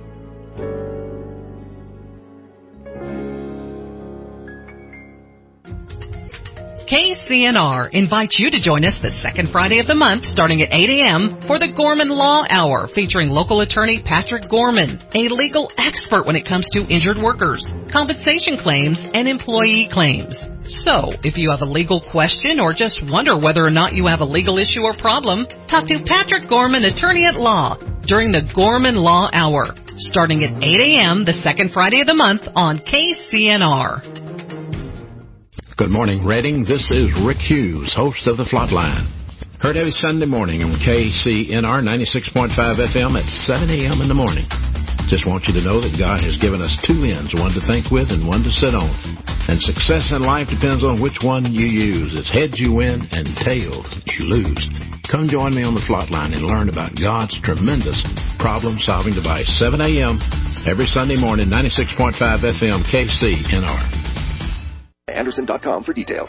K C N R invites you to join us the second Friday of the month starting at eight a.m. for the Gorman Law Hour featuring local attorney Patrick Gorman, a legal expert when it comes to injured workers, compensation claims, and employee claims. So, if you have a legal question or just wonder whether or not you have a legal issue or problem, talk to Patrick Gorman, attorney at law, during the Gorman Law Hour starting at eight a.m. the second Friday of the month on K C N R. Good morning, Reading. This is Rick Hughes, host of The Flatline. Heard every Sunday morning on K C N R ninety-six point five F M at seven a.m. in the morning. Just want you to know that God has given us two ends, one to think with and one to sit on. And success in life depends on which one you use. It's heads you win and tails you lose. Come join me on The Flatline and learn about God's tremendous problem-solving device. seven a.m. every Sunday morning, ninety-six point five F M, K C N R. Anderson dot com for details.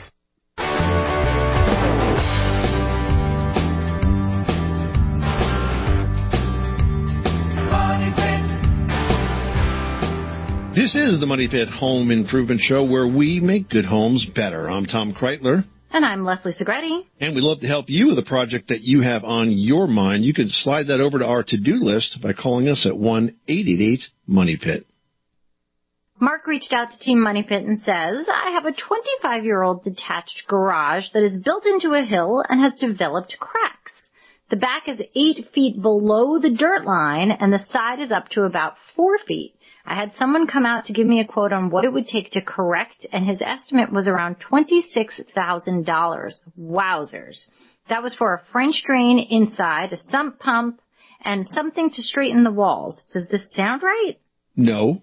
This is the Money Pit Home Improvement Show, where we make good homes better. I'm Tom Kreitler. And I'm Leslie Segretti. And we'd love to help you with a project that you have on your mind. You can slide that over to our to-do list by calling us at one eight eight eight money pit. Mark reached out to Team Money Pit and says, I have a twenty-five-year-old detached garage that is built into a hill and has developed cracks. The back is eight feet below the dirt line, and the side is up to about four feet. I had someone come out to give me a quote on what it would take to correct, and his estimate was around twenty-six thousand dollars. Wowzers. That was for a French drain inside, a sump pump, and something to straighten the walls. Does this sound right? No,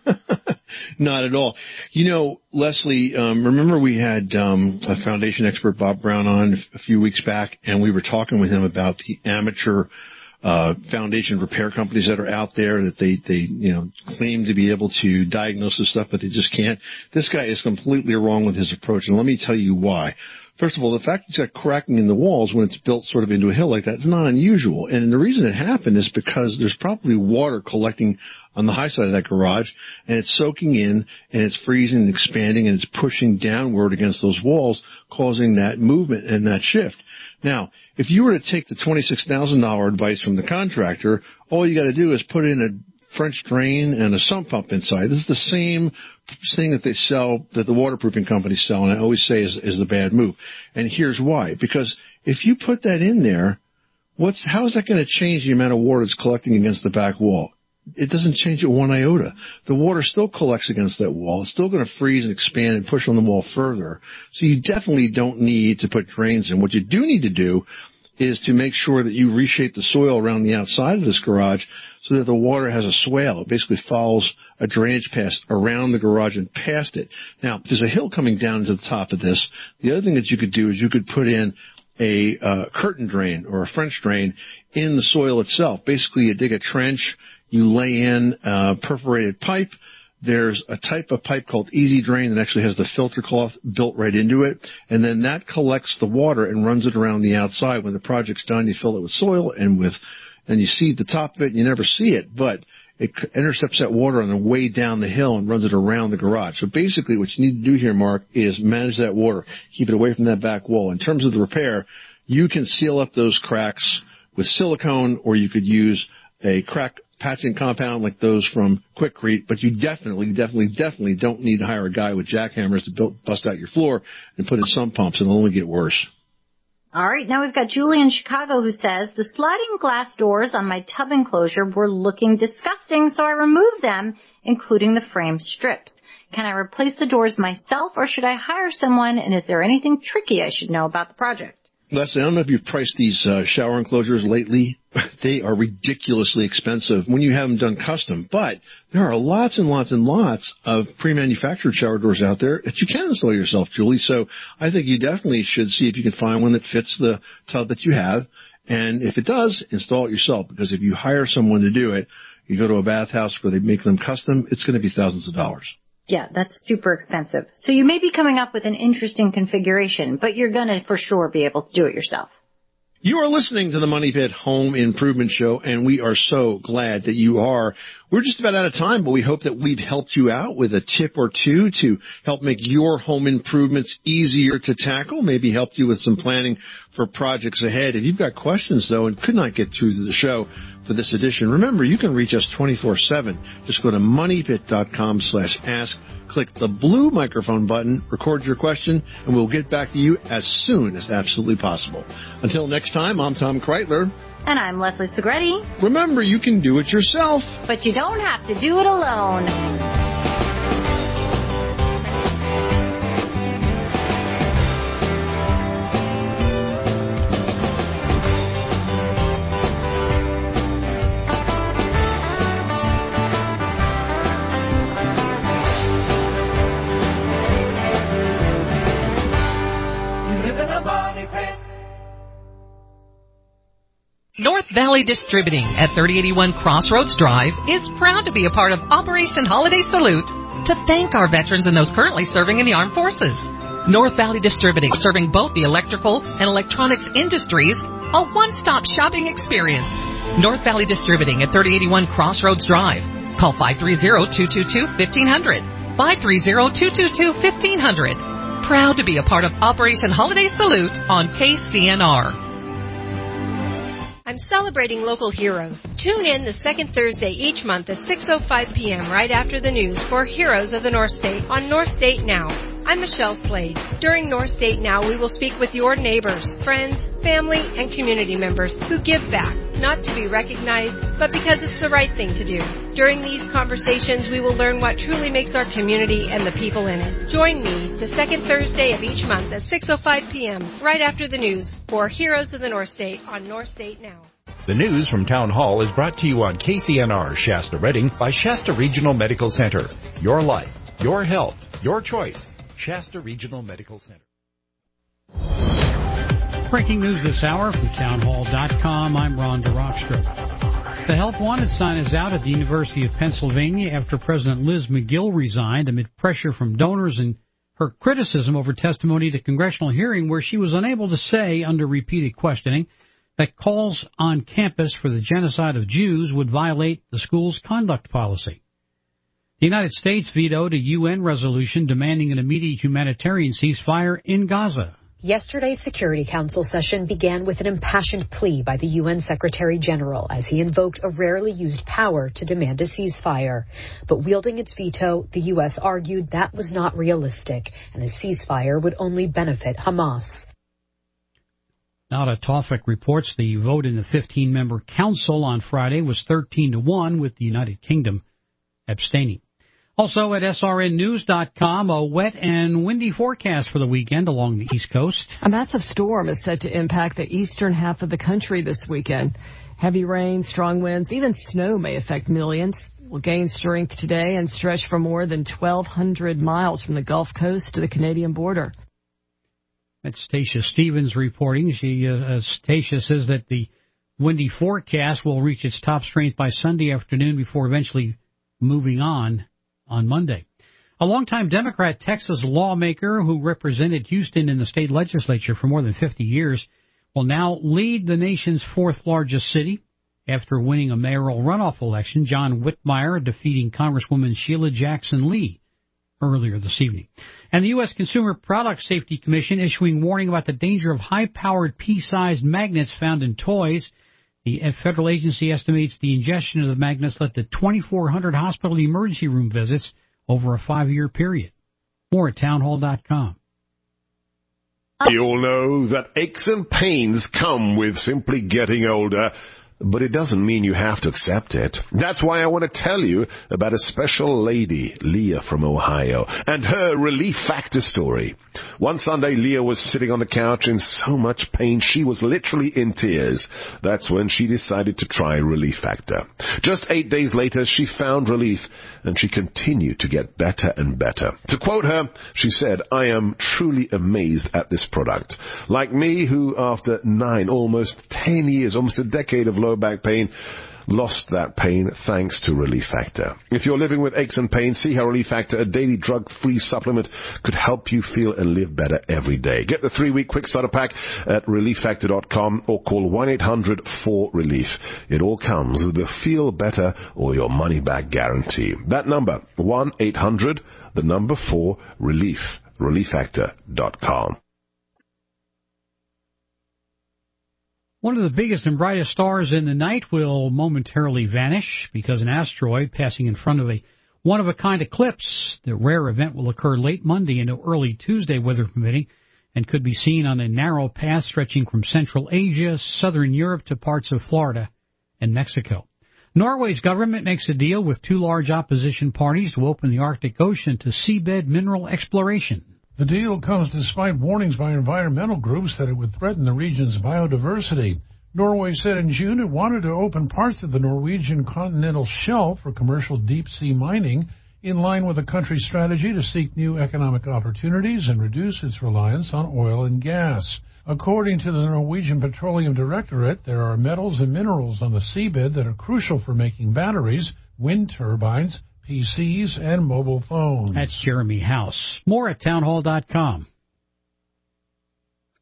not at all. You know, Leslie, um, remember we had um, a foundation expert, Bob Brown, on a few weeks back, and we were talking with him about the amateur Uh, foundation repair companies that are out there that they, they, you know, claim to be able to diagnose this stuff, but they just can't. This guy is completely wrong with his approach, and let me tell you why. First of all, the fact that it's got cracking in the walls when it's built sort of into a hill like that is not unusual. And the reason it happened is because there's probably water collecting on the high side of that garage, and it's soaking in, and it's freezing and expanding, and it's pushing downward against those walls, causing that movement and that shift. Now, if you were to take the twenty-six thousand dollars advice from the contractor, all you got to do is put in a French drain and a sump pump inside. This is the same thing that they sell, that the waterproofing companies sell, and I always say is, is the bad move. And here's why. Because if you put that in there, what's how is that going to change the amount of water that's collecting against the back wall? It doesn't change it one iota. The water still collects against that wall. It's still going to freeze and expand and push on the wall further. So you definitely don't need to put drains in. What you do need to do is to make sure that you reshape the soil around the outside of this garage so that the water has a swale. It basically follows a drainage path around the garage and past it. Now, there's a hill coming down to the top of this. The other thing that you could do is you could put in a uh, curtain drain or a French drain in the soil itself. Basically, you dig a trench, you lay in uh, perforated pipe. There's a type of pipe called Easy Drain that actually has the filter cloth built right into it, and then that collects the water and runs it around the outside. When the project's done, you fill it with soil and with, and you seed the top of it, and you never see it, but it intercepts that water on the way down the hill and runs it around the garage. So basically what you need to do here, Mark, is manage that water, keep it away from that back wall. In terms of the repair, you can seal up those cracks with silicone, or you could use a crack patching compound like those from Quikrete, but you definitely, definitely, definitely don't need to hire a guy with jackhammers to build, bust out your floor and put in sump pumps. It'll only get worse. All right, now we've got Julie in Chicago who says, the sliding glass doors on my tub enclosure were looking disgusting, so I removed them, including the frame strips. Can I replace the doors myself, or should I hire someone, and is there anything tricky I should know about the project? Leslie, I don't know if you've priced these uh, shower enclosures lately. They are ridiculously expensive when you have them done custom, but there are lots and lots and lots of pre-manufactured shower doors out there that you can install yourself, Julie. So I think you definitely should see if you can find one that fits the tub that you have, and if it does, install it yourself, because if you hire someone to do it, you go to a bathhouse where they make them custom, it's going to be thousands of dollars. Yeah, that's super expensive. So you may be coming up with an interesting configuration, but you're going to for sure be able to do it yourself. You are listening to the Money Pit Home Improvement Show, and we are so glad that you are. We're just about out of time, but we hope that we've helped you out with a tip or two to help make your home improvements easier to tackle, maybe helped you with some planning for projects ahead. If you've got questions, though, and could not get through to the show for this edition, remember, you can reach us twenty-four seven. Just go to moneypit.com slash ask. Click the blue microphone button, record your question, and we'll get back to you as soon as absolutely possible. Until next time, I'm Tom Kreitler. And I'm Leslie Segretti. Remember, you can do it yourself. But you don't have to do it alone. North Valley Distributing at thirty eighty-one Crossroads Drive is proud to be a part of Operation Holiday Salute to thank our veterans and those currently serving in the armed forces. North Valley Distributing, serving both the electrical and electronics industries, a one-stop shopping experience. North Valley Distributing at thirty eighty-one Crossroads Drive. Call five three zero, two two two, one five zero zero. five three zero, two two two, one five zero zero. Proud to be a part of Operation Holiday Salute on K C N R. I'm celebrating local heroes. Tune in the second Thursday each month at six oh five p.m. right after the news for Heroes of the North State on North State Now. I'm Michelle Slade. During North State Now, we will speak with your neighbors, friends, family, and community members who give back, not to be recognized, but because it's the right thing to do. During these conversations, we will learn what truly makes our community and the people in it. Join me the second Thursday of each month at six oh five p.m. right after the news for Heroes of the North State on North State Now. The news from Town Hall is brought to you on K C N R Shasta Redding by Shasta Regional Medical Center. Your life, your health, your choice. Shasta Regional Medical Center. Breaking news this hour from town hall dot com. I'm Rhonda Rockstrop. The Health Wanted sign is out at the University of Pennsylvania after President Liz McGill resigned amid pressure from donors and her criticism over testimony at a congressional hearing where she was unable to say, under repeated questioning, that calls on campus for the genocide of Jews would violate the school's conduct policy. The United States vetoed a U N resolution demanding an immediate humanitarian ceasefire in Gaza. Yesterday's Security Council session began with an impassioned plea by the U N Secretary General as he invoked a rarely used power to demand a ceasefire. But wielding its veto, the U S argued that was not realistic and a ceasefire would only benefit Hamas. Nada Tawfik reports the vote in the fifteen-member council on Friday was thirteen to one, with the United Kingdom abstaining. Also at S R N news dot com, a wet and windy forecast for the weekend along the East Coast. A massive storm is set to impact the eastern half of the country this weekend. Heavy rain, strong winds, even snow may affect millions. Will gain strength today and stretch for more than twelve hundred miles from the Gulf Coast to the Canadian border. That's Stacia Stevens reporting. She, uh, Stacia says that the windy forecast will reach its top strength by Sunday afternoon before eventually moving on on Monday. A longtime Democrat Texas lawmaker who represented Houston in the state legislature for more than fifty years will now lead the nation's fourth largest city after winning a mayoral runoff election. John Whitmire defeating Congresswoman Sheila Jackson Lee earlier this evening. And the U S Consumer Product Safety Commission issuing warning about the danger of high-powered pea-sized magnets found in toys. The federal agency estimates the ingestion of the magnets led to twenty-four hundred hospital emergency room visits over a five-year period. More at town hall dot com. You all know that aches and pains come with simply getting older, but it doesn't mean you have to accept it. That's why I want to tell you about a special lady, Leah from Ohio, and her Relief Factor story. One Sunday, Leah was sitting on the couch in so much pain she was literally in tears. That's when she decided to try Relief Factor. Just eight days later, she found relief, and she continued to get better and better. To quote her, she said, "I am truly amazed at this product. Like me, who after nine, almost ten years, almost a decade of low back pain, lost that pain thanks to Relief Factor. If you're living with aches and pains, see how Relief Factor, a daily drug-free supplement, could help you feel and live better every day. Get the three-week quick starter pack at relief factor dot com or call one eight hundred four relief. It all comes with the feel better or your money back guarantee. That number, one eight hundred, the number four, relief, relief factor dot com. One of the biggest and brightest stars in the night will momentarily vanish because an asteroid passing in front of a one-of-a-kind eclipse. The rare event will occur late Monday into early Tuesday, weather permitting, and could be seen on a narrow path stretching from Central Asia, southern Europe to parts of Florida and Mexico. Norway's government makes a deal with two large opposition parties to open the Arctic Ocean to seabed mineral exploration. The deal comes despite warnings by environmental groups that it would threaten the region's biodiversity. Norway said in June it wanted to open parts of the Norwegian continental shelf for commercial deep-sea mining, in line with the country's strategy to seek new economic opportunities and reduce its reliance on oil and gas. According to the Norwegian Petroleum Directorate, there are metals and minerals on the seabed that are crucial for making batteries, wind turbines, P Cs, and mobile phones. That's Jeremy House. More at town hall dot com.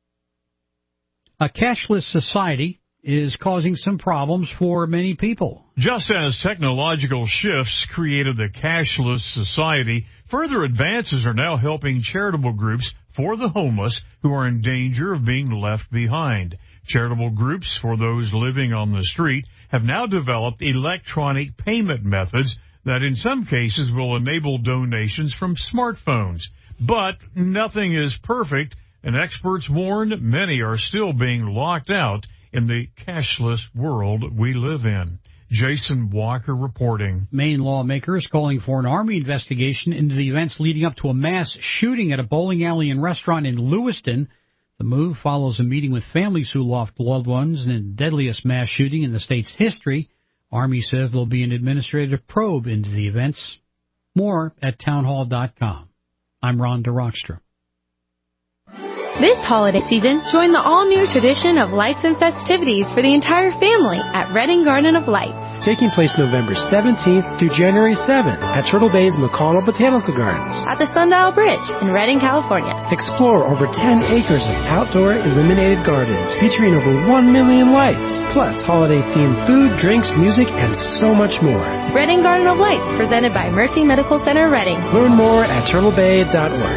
A cashless society is causing some problems for many people. Just as technological shifts created the cashless society, further advances are now helping charitable groups for the homeless who are in danger of being left behind. Charitable groups for those living on the street have now developed electronic payment methods that in some cases will enable donations from smartphones. But nothing is perfect, and experts warn many are still being locked out in the cashless world we live in. Jason Walker reporting. Maine lawmakers calling for an Army investigation into the events leading up to a mass shooting at a bowling alley and restaurant in Lewiston. The move follows a meeting with families who lost loved ones in the deadliest mass shooting in the state's history. Army says there'll be an administrative probe into the events. More at townhall dot com. I'm Rhonda Rockstra. This holiday season, join the all-new tradition of lights and festivities for the entire family at Redding Garden of Lights. Taking place November seventeenth through January seventh at Turtle Bay's McConnell Botanical Gardens. At the Sundial Bridge in Redding, California. Explore over ten acres of outdoor illuminated gardens featuring over one million lights, plus holiday-themed food, drinks, music, and so much more. Redding Garden of Lights, presented by Mercy Medical Center, Redding. Learn more at turtle bay dot org.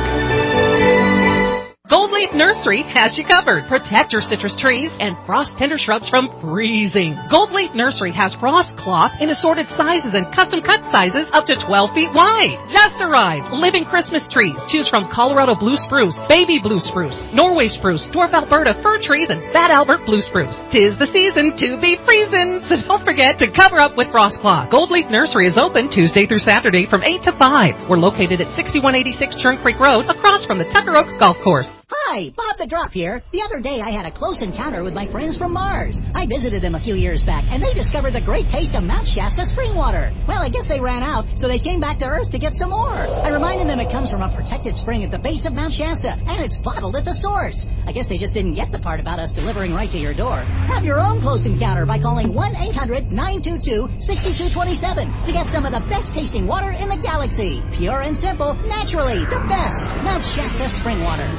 Gold Leaf Nursery has you covered. Protect your citrus trees and frost tender shrubs from freezing. Gold Leaf Nursery has frost cloth in assorted sizes and custom cut sizes up to twelve feet wide. Just arrived. Living Christmas trees. Choose from Colorado blue spruce, baby blue spruce, Norway spruce, dwarf Alberta fir trees, and fat Albert blue spruce. Tis the season to be freezing, so don't forget to cover up with frost cloth. Gold Leaf Nursery is open Tuesday through Saturday from eight to five. We're located at sixty-one eighty-six Churn Creek Road across from the Tucker Oaks Golf Course. Hi, Bob the Drop here. The other day I had a close encounter with my friends from Mars. I visited them a few years back, and they discovered the great taste of Mount Shasta spring water. Well, I guess they ran out, so they came back to Earth to get some more. I reminded them it comes from a protected spring at the base of Mount Shasta, and it's bottled at the source. I guess they just didn't get the part about us delivering right to your door. Have your own close encounter by calling one eight hundred nine two two six two two seven to get some of the best tasting water in the galaxy. Pure and simple, naturally, the best. Mount Shasta spring water.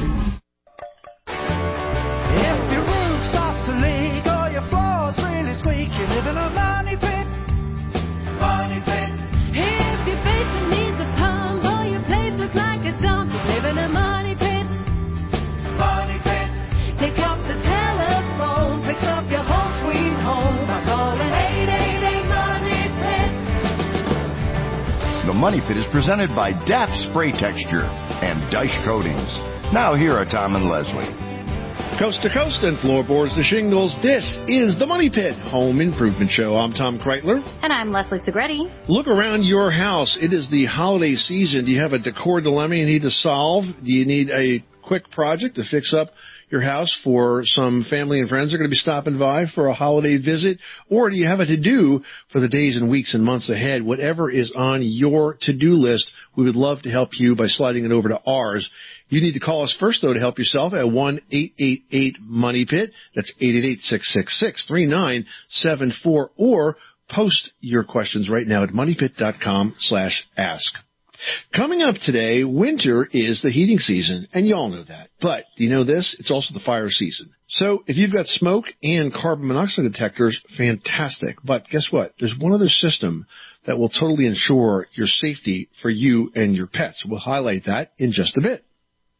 If your roof starts to leak or your floor's really squeak, you live in a money pit. Money pit. If your basement needs a pump or your place looks like a dump, you live in a money pit. Money pit. Pick up the telephone, fix up your home sweet home by calling eight eight eight Money Pit. The Money Pit is presented by D A P Spray Texture and Dyche Coatings. Now here are Tom and Leslie. Coast to coast and floorboards to shingles, this is the Money Pit Home Improvement Show. I'm Tom Kreitler. And I'm Leslie Segretti. Look around your house. It is the holiday season. Do you have a decor dilemma you need to solve? Do you need a quick project to fix up your house for some family and friends that are going to be stopping by for a holiday visit? Or do you have a to-do for the days and weeks and months ahead? Whatever is on your to-do list, we would love to help you by sliding it over to ours. You need to call us first, though, to help yourself at one eight eight eight Money Pit. That's eight eight eight, six six six, three nine seven four. Or post your questions right now at moneypit.com slash ask. Coming up today, winter is the heating season, and you all know that. But do you know this? It's also the fire season. So if you've got smoke and carbon monoxide detectors, fantastic. But guess what? There's one other system that will totally ensure your safety for you and your pets. We'll highlight that in just a bit.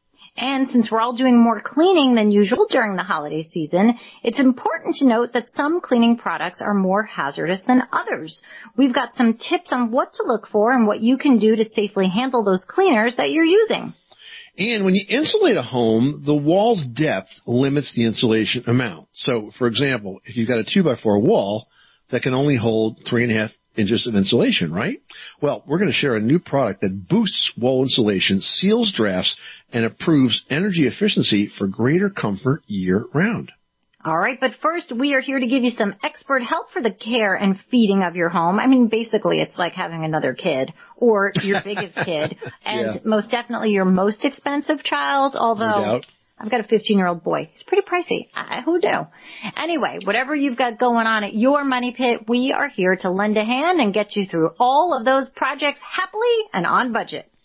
And since we're all doing more cleaning than usual during the holiday season, it's important to note that some cleaning products are more hazardous than others. We've got some tips on what to look for and what you can do to safely handle those cleaners that you're using. And when you insulate a home, the wall's depth limits the insulation amount. So, for example, if you've got a two by four wall, that can only hold three and a half inches of insulation, right? Well, we're going to share a new product that boosts wall insulation, seals drafts, and improves energy efficiency for greater comfort year-round. All right, but first, we are here to give you some expert help for the care and feeding of your home. I mean, basically, it's like having another kid or your biggest kid, and yeah. most definitely your most expensive child, although no doubt. I've got a fifteen-year-old boy. It's pretty pricey. I, who knew? Anyway, whatever you've got going on at your Money Pit, we are here to lend a hand and get you through all of those projects happily and on budget.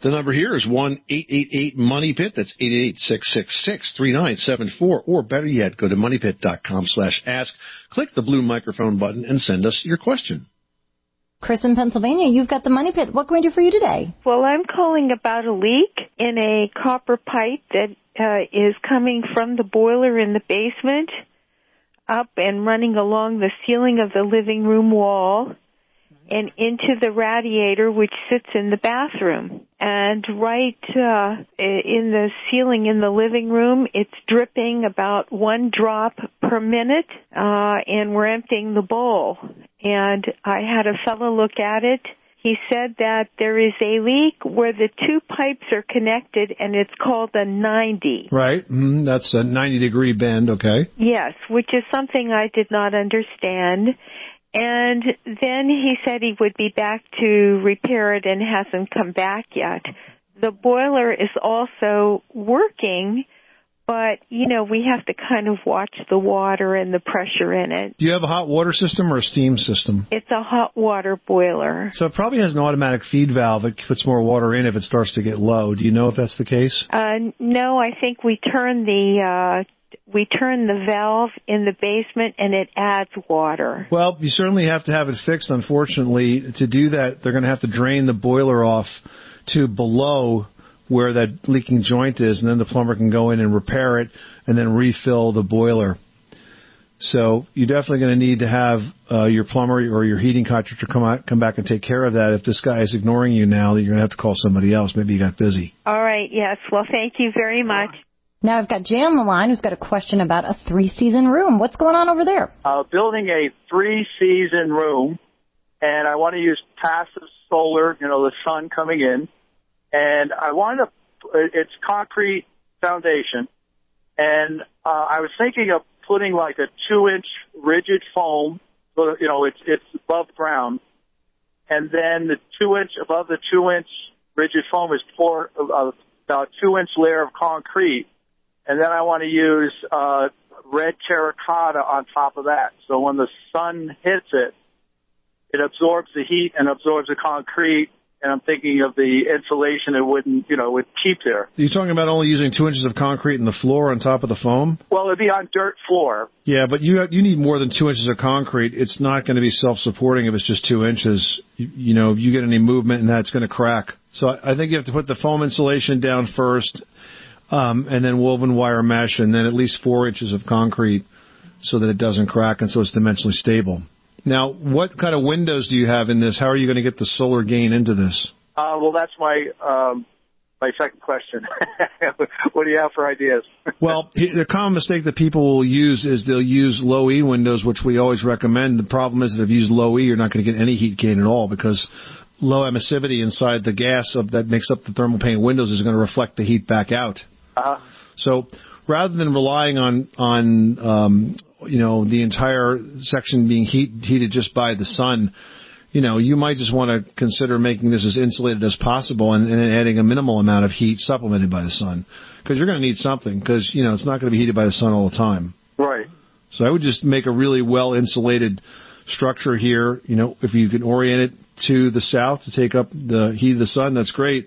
The number here is one eight eight eight money pit. That's eight eight eight, six six six, three nine seven four. Or better yet, go to money pit dot com slash ask. Click the blue microphone button and send us your question. Chris in Pennsylvania, you've got the Money Pit. What can we do for you today? Well, I'm calling about a leak in a copper pipe that uh, is coming from the boiler in the basement up and running along the ceiling of the living room wall and into the radiator, which sits in the bathroom. And right uh, in the ceiling in the living room, it's dripping about one drop per minute, uh, and we're emptying the bowl. And I had a fellow look at it. He said that there is a leak where the two pipes are connected, and it's called a ninety. Right. Mm, that's a ninety-degree bend, okay. Yes, which is something I did not understand. And then he said he would be back to repair it and hasn't come back yet. The boiler is also working, but, you know, we have to kind of watch the water and the pressure in it. Do you have a hot water system or a steam system? It's a hot water boiler. So it probably has an automatic feed valve that puts more water in if it starts to get low. Do you know if that's the case? Uh, no, I think we turn the... Uh, We turn the valve in the basement, and it adds water. Well, you certainly have to have it fixed, unfortunately. To do that, they're going to have to drain the boiler off to below where that leaking joint is, and then the plumber can go in and repair it and then refill the boiler. So you're definitely going to need to have uh, your plumber or your heating contractor come out, come back and take care of that. If this guy is ignoring you now, that you're going to have to call somebody else. Maybe you got busy. All right, yes. Well, thank you very much. Now I've got Jay on the line who's got a question about a three-season room. What's going on over there? Uh, building a three-season room, and I want to use passive solar, you know, the sun coming in. And I wanted to, it's concrete foundation, and uh, I was thinking of putting like a two-inch rigid foam, so you know, it's it's above ground, and then the two-inch, above the two-inch rigid foam is pour uh, about a two-inch layer of concrete. And then I want to use uh, red terracotta on top of that. So when the sun hits it, it absorbs the heat and absorbs the concrete. And I'm thinking of the insulation it wouldn't, you know, would keep there. You're talking about only using two inches of concrete in the floor on top of the foam? Well, it'd be on dirt floor. Yeah, but you you need more than two inches of concrete. It's not going to be self-supporting if it's just two inches. You, you know, if you get any movement and that's going to crack. So I think you have to put the foam insulation down first. Um, and then woven wire mesh, and then at least four inches of concrete so that it doesn't crack and so it's dimensionally stable. Now, what kind of windows do you have in this? How are you going to get the solar gain into this? Uh, well, that's my um, my second question. What do you have for ideas? Well, the common mistake that people will use is they'll use low E windows, which we always recommend. The problem is that if you use low E, you're not going to get any heat gain at all because low emissivity inside the gas of that makes up the thermal paint windows is going to reflect the heat back out. Uh-huh. So rather than relying on, on um, you know, the entire section being heat, heated just by the sun, you know, you might just want to consider making this as insulated as possible and, and adding a minimal amount of heat supplemented by the sun. Because you're going to need something because, you know, it's not going to be heated by the sun all the time. Right. So I would just make a really well-insulated structure here. You know, if you can orient it to the south to take up the heat of the sun, that's great.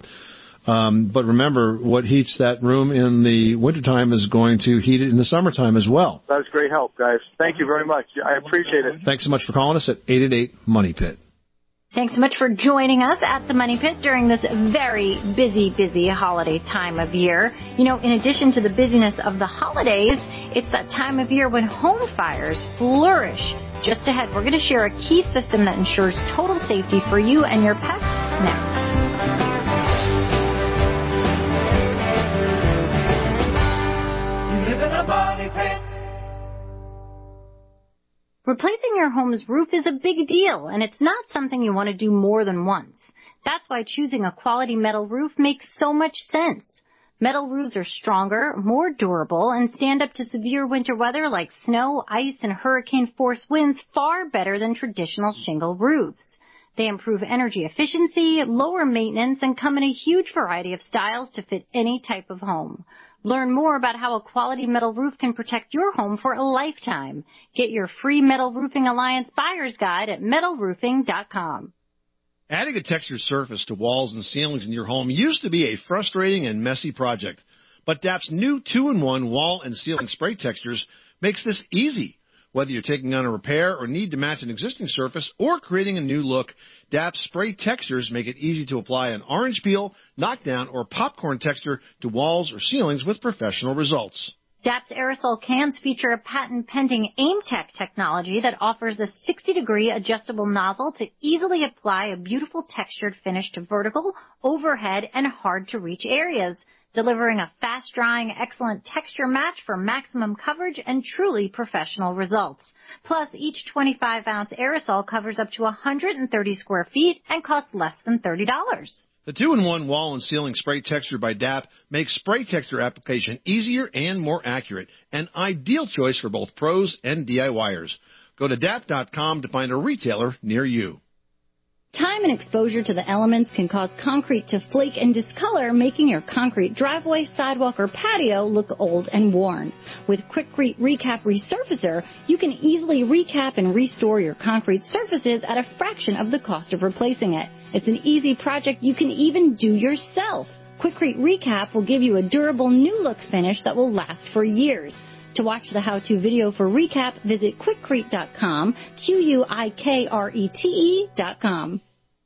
Um, but remember, what heats that room in the wintertime is going to heat it in the summertime as well. That was great help, guys. Thank you very much. I appreciate it. Thanks so much for calling us at eight eight eight money pit. Thanks so much for joining us at the Money Pit during this very busy, busy holiday time of year. You know, in addition to the busyness of the holidays, it's that time of year when home fires flourish. Just ahead, we're going to share a key system that ensures total safety for you and your pets next. Money Pit. Replacing your home's roof is a big deal, and it's not something you want to do more than once. That's why choosing a quality metal roof makes so much sense. Metal roofs are stronger, more durable, and stand up to severe winter weather like snow, ice, and hurricane-force winds far better than traditional shingle roofs. They improve energy efficiency, lower maintenance, and come in a huge variety of styles to fit any type of home. Learn more about how a quality metal roof can protect your home for a lifetime. Get your free Metal Roofing Alliance Buyer's Guide at metal roofing dot com. Adding a textured surface to walls and ceilings in your home used to be a frustrating and messy project, but D A P's new two in one wall and ceiling spray textures makes this easy. Whether you're taking on a repair or need to match an existing surface or creating a new look, D A P's spray textures make it easy to apply an orange peel, knockdown, or popcorn texture to walls or ceilings with professional results. D A P's aerosol cans feature a patent-pending AimTech technology that offers a sixty degree adjustable nozzle to easily apply a beautiful textured finish to vertical, overhead, and hard-to-reach areas, delivering a fast-drying, excellent texture match for maximum coverage and truly professional results. Plus, each twenty-five ounce aerosol covers up to one hundred thirty square feet and costs less than thirty dollars. The two in one wall and ceiling spray texture by D A P makes spray texture application easier and more accurate, an ideal choice for both pros and DIYers. Go to D A P dot com to find a retailer near you. Time and exposure to the elements can cause concrete to flake and discolor, making your concrete driveway, sidewalk, or patio look old and worn. With Quikrete Recap Resurfacer, you can easily recap and restore your concrete surfaces at a fraction of the cost of replacing it. It's an easy project you can even do yourself. Quikrete Recap will give you a durable new look finish that will last for years. To watch the how-to video for Recap, visit Quikrete dot com, Q U I K R E T E dot com.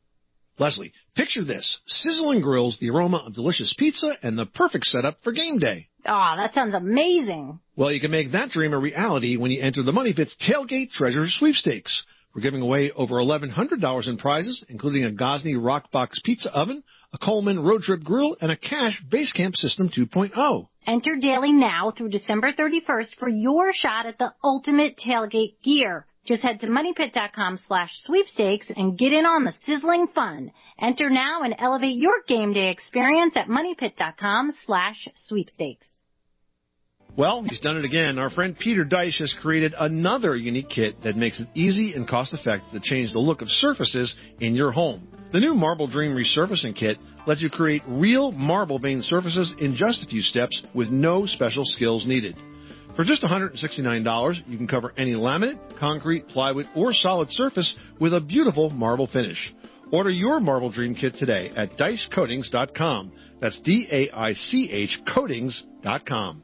Leslie, picture this. Sizzling grills, the aroma of delicious pizza, and the perfect setup for game day. Aw, oh, that sounds amazing. Well, you can make that dream a reality when you enter the Money Pit's Tailgate Treasure Sweepstakes. We're giving away over eleven hundred dollars in prizes, including a Gosney Rockbox pizza oven, a Coleman Road Trip grill, and a Cash Basecamp System two point oh. Enter daily now through December thirty-first for your shot at the ultimate tailgate gear. Just head to MoneyPit.com slash sweepstakes and get in on the sizzling fun. Enter now and elevate your game day experience at MoneyPit.com slash sweepstakes. Well, he's done it again. Our friend Peter Deich has created another unique kit that makes it easy and cost-effective to change the look of surfaces in your home. The new Marble Dream Resurfacing Kit lets you create real marble veined surfaces in just a few steps with no special skills needed. For just one hundred sixty-nine dollars, you can cover any laminate, concrete, plywood, or solid surface with a beautiful marble finish. Order your Marble Dream Kit today at Deich Coatings dot com. That's D A I C H Coatings dot com.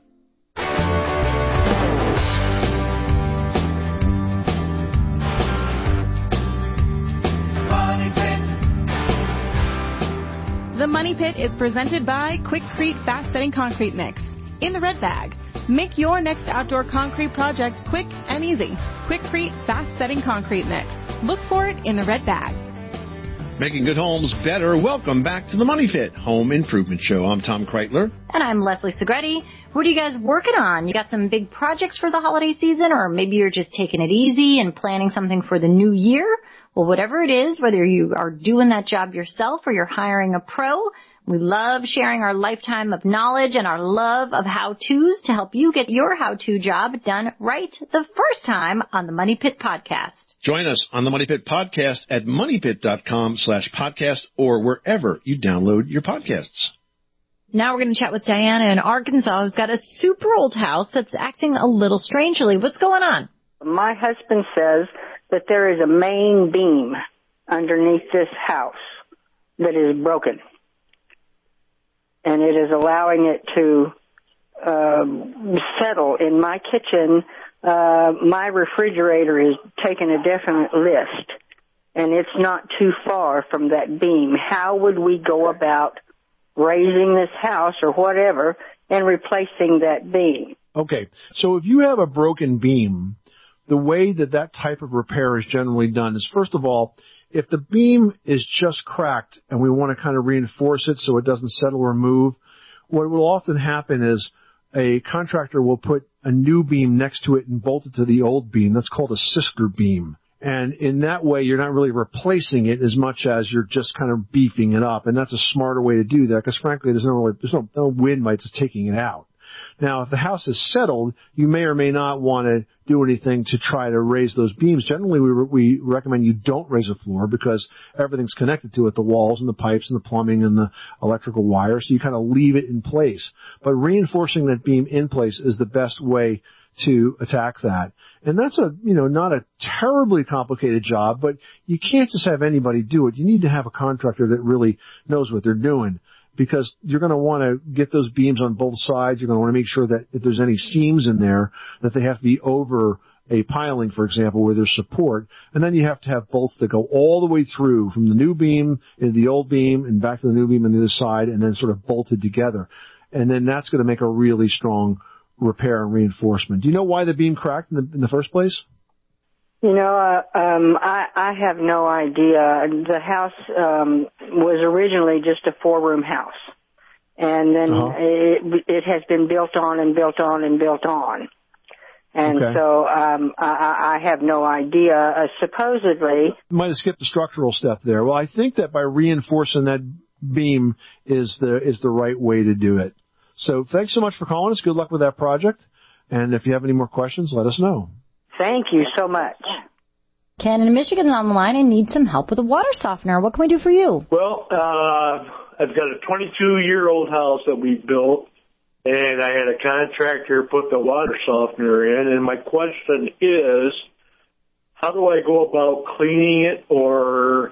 The Money Pit is presented by Quikrete Fast Setting Concrete Mix in the red bag. Make your next outdoor concrete project quick and easy. Quikrete Fast Setting Concrete Mix. Look for it in the red bag. Making good homes better. Welcome back to the Money Pit Home Improvement Show. I'm Tom Kreitler. And I'm Leslie Segretti. What are you guys working on? You got some big projects for the holiday season, or maybe you're just taking it easy and planning something for the new year? Well, whatever it is, whether you are doing that job yourself or you're hiring a pro, we love sharing our lifetime of knowledge and our love of how-tos to help you get your how-to job done right the first time on the Money Pit Podcast. Join us on the Money Pit Podcast at MoneyPit.com slash podcast or wherever you download your podcasts. Now we're going to chat with Diana in Arkansas, who's got a super old house that's acting a little strangely. What's going on? My husband says that there is a main beam underneath this house that is broken. And it is allowing it to uh, settle. In my kitchen, uh, my refrigerator is taking a definite list, and it's not too far from that beam. How would we go about raising this house or whatever and replacing that beam? Okay, so if you have a broken beam, the way that that type of repair is generally done is, first of all, if the beam is just cracked and we want to kind of reinforce it so it doesn't settle or move, what will often happen is a contractor will put a new beam next to it and bolt it to the old beam. That's called a sister beam. And in that way, you're not really replacing it as much as you're just kind of beefing it up. And that's a smarter way to do that because, frankly, there's no, really, there's no, no wind by just taking it out. Now, if the house is settled, you may or may not want to do anything to try to raise those beams. Generally, we, we recommend you don't raise a floor because everything's connected to it, the walls and the pipes and the plumbing and the electrical wires, so you kind of leave it in place. But reinforcing that beam in place is the best way to attack that. And that's a, you know, not a terribly complicated job, but you can't just have anybody do it. You need to have a contractor that really knows what they're doing, because you're going to want to get those beams on both sides. You're going to want to make sure that if there's any seams in there, that they have to be over a piling, for example, where there's support. And then you have to have bolts that go all the way through from the new beam into the old beam and back to the new beam on the other side, and then sort of bolted together. And then that's going to make a really strong repair and reinforcement. Do you know why the beam cracked in the, in the first place? You know, uh, um, I, I have no idea. The house um, was originally just a four-room house, and then uh-huh. it, it has been built on and built on and built on. And okay. so um, I, I have no idea. Uh, supposedly, you might have skipped the structural step there. Well, I think that by reinforcing that beam is the is the right way to do it. So thanks so much for calling us. Good luck with that project. And if you have any more questions, let us know. Thank you so much. Ken in Michigan on the line and needs some help with a water softener. What can we do for you? Well, uh, I've got a twenty-two-year-old house that we built, and I had a contractor put the water softener in. And my question is, how do I go about cleaning it, or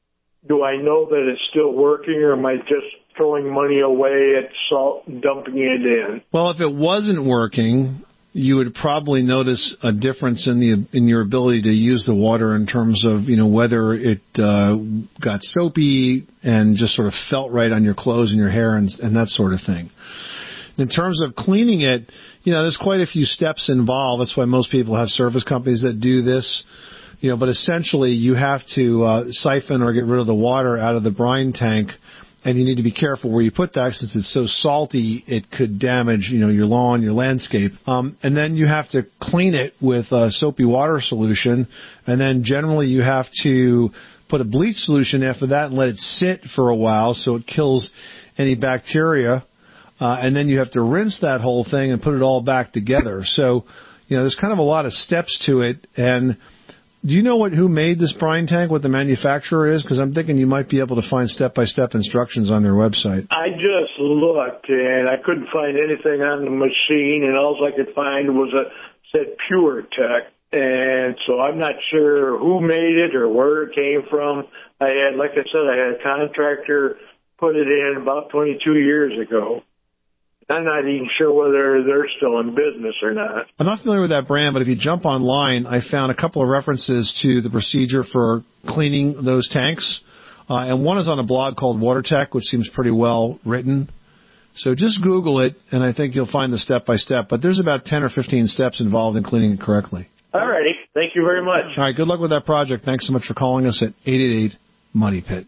do I know that it's still working, or am I just throwing money away at salt and dumping it in? Well, if it wasn't working, you would probably notice a difference in the in your ability to use the water in terms of, you know, whether it uh, got soapy and just sort of felt right on your clothes and your hair and, and that sort of thing. In terms of cleaning it, you know, there's quite a few steps involved. That's why most people have service companies that do this. You know, but essentially you have to uh, siphon or get rid of the water out of the brine tank. And you need to be careful where you put that, since it's so salty, it could damage, you know, your lawn, your landscape. Um, and then you have to clean it with a soapy water solution. And then generally you have to put a bleach solution after that and let it sit for a while so it kills any bacteria. Uh, and then you have to rinse that whole thing and put it all back together. So, you know, there's kind of a lot of steps to it. And do you know what who made this brine tank, what the manufacturer is? Because I'm thinking you might be able to find step-by-step instructions on their website. I just looked, and I couldn't find anything on the machine, and all I could find was a said Pure Tech. And so I'm not sure who made it or where it came from. I had, like I said, I had a contractor put it in about twenty-two years ago. I'm not even sure whether they're still in business or not. I'm not familiar with that brand, but if you jump online, I found a couple of references to the procedure for cleaning those tanks. Uh, and one is on a blog called WaterTech, which seems pretty well written. So just Google it, and I think you'll find the step-by-step. But there's about ten or fifteen steps involved in cleaning it correctly. All righty. Thank you very much. All right. Good luck with that project. Thanks so much for calling us at eight eight eight, Money Pit.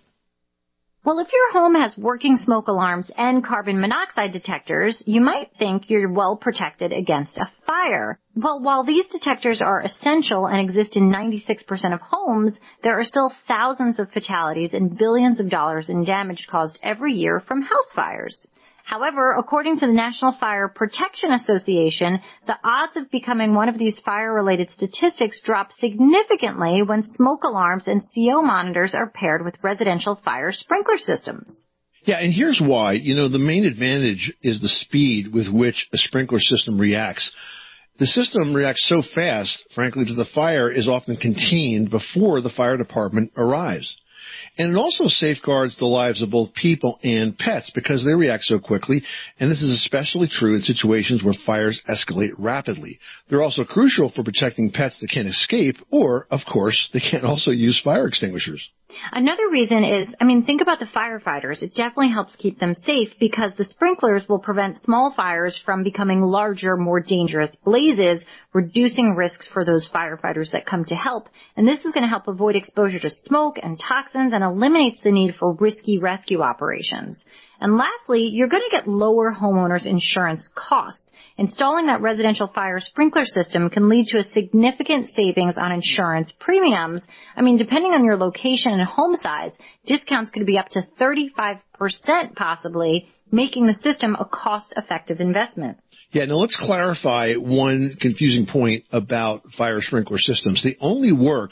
Well, if your home has working smoke alarms and carbon monoxide detectors, you might think you're well protected against a fire. Well, while these detectors are essential and exist in ninety-six percent of homes, there are still thousands of fatalities and billions of dollars in damage caused every year from house fires. However, according to the National Fire Protection Association, the odds of becoming one of these fire-related statistics drop significantly when smoke alarms and C O monitors are paired with residential fire sprinkler systems. Yeah, and here's why. You know, the main advantage is the speed with which a sprinkler system reacts. The system reacts so fast, frankly, that the fire is often contained before the fire department arrives. And it also safeguards the lives of both people and pets because they react so quickly, and this is especially true in situations where fires escalate rapidly. They're also crucial for protecting pets that can't escape, or, of course, they can also use fire extinguishers. Another reason is, I mean, think about the firefighters. It definitely helps keep them safe because the sprinklers will prevent small fires from becoming larger, more dangerous blazes, reducing risks for those firefighters that come to help. And this is going to help avoid exposure to smoke and toxins and eliminates the need for risky rescue operations. And lastly, you're going to get lower homeowners' insurance costs. Installing that residential fire sprinkler system can lead to a significant savings on insurance premiums. I mean, depending on your location and home size, discounts could be up to thirty-five percent possibly, making the system a cost-effective investment. Yeah, now let's clarify one confusing point about fire sprinkler systems. They only work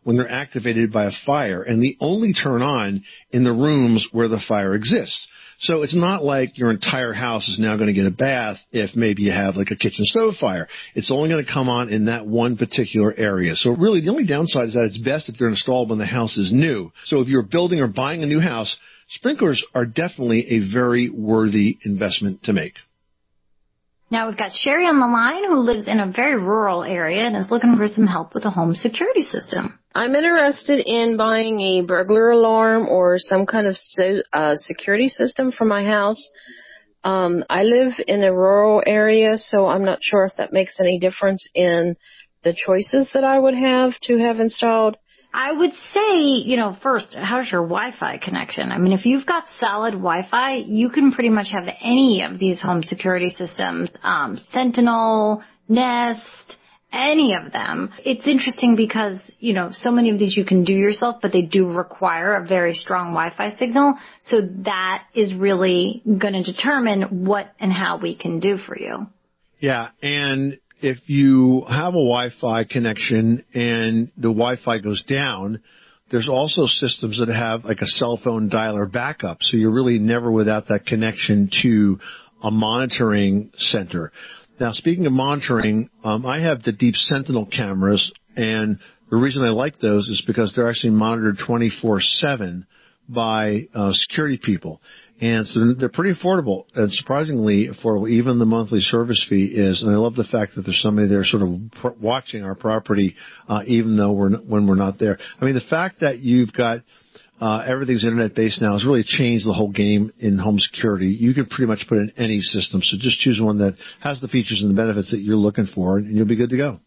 when they're activated by a fire, and they only turn on in the rooms where the fire exists. So it's not like your entire house is now going to get a bath if maybe you have like a kitchen stove fire. It's only going to come on in that one particular area. So really the only downside is that it's best if they're installed when the house is new. So if you're building or buying a new house, sprinklers are definitely a very worthy investment to make. Now we've got Sherry on the line who lives in a very rural area and is looking for some help with a home security system. I'm interested in buying a burglar alarm or some kind of uh, security system for my house. Um, I live in a rural area, so I'm not sure if that makes any difference in the choices that I would have to have installed. I would say, you know, first, how's your Wi-Fi connection? I mean, if you've got solid Wi-Fi, you can pretty much have any of these home security systems, um, Sentinel, Nest, any of them. It's interesting because, you know, so many of these you can do yourself, but they do require a very strong Wi-Fi signal. So that is really going to determine what and how we can do for you. Yeah, and if you have a Wi-Fi connection and the Wi-Fi goes down, there's also systems that have like a cell phone dialer backup. So you're really never without that connection to a monitoring center. Now, speaking of monitoring, um, I have the Deep Sentinel cameras, and the reason I like those is because they're actually monitored twenty-four seven by uh, security people. And so they're pretty affordable, and surprisingly affordable. Even the monthly service fee is, and I love the fact that there's somebody there sort of pr- watching our property, uh, even though we're n- when we're not there. I mean, the fact that you've got uh, everything's internet-based now has really changed the whole game in home security. You can pretty much put in any system, so just choose one that has the features and the benefits that you're looking for, and you'll be good to go.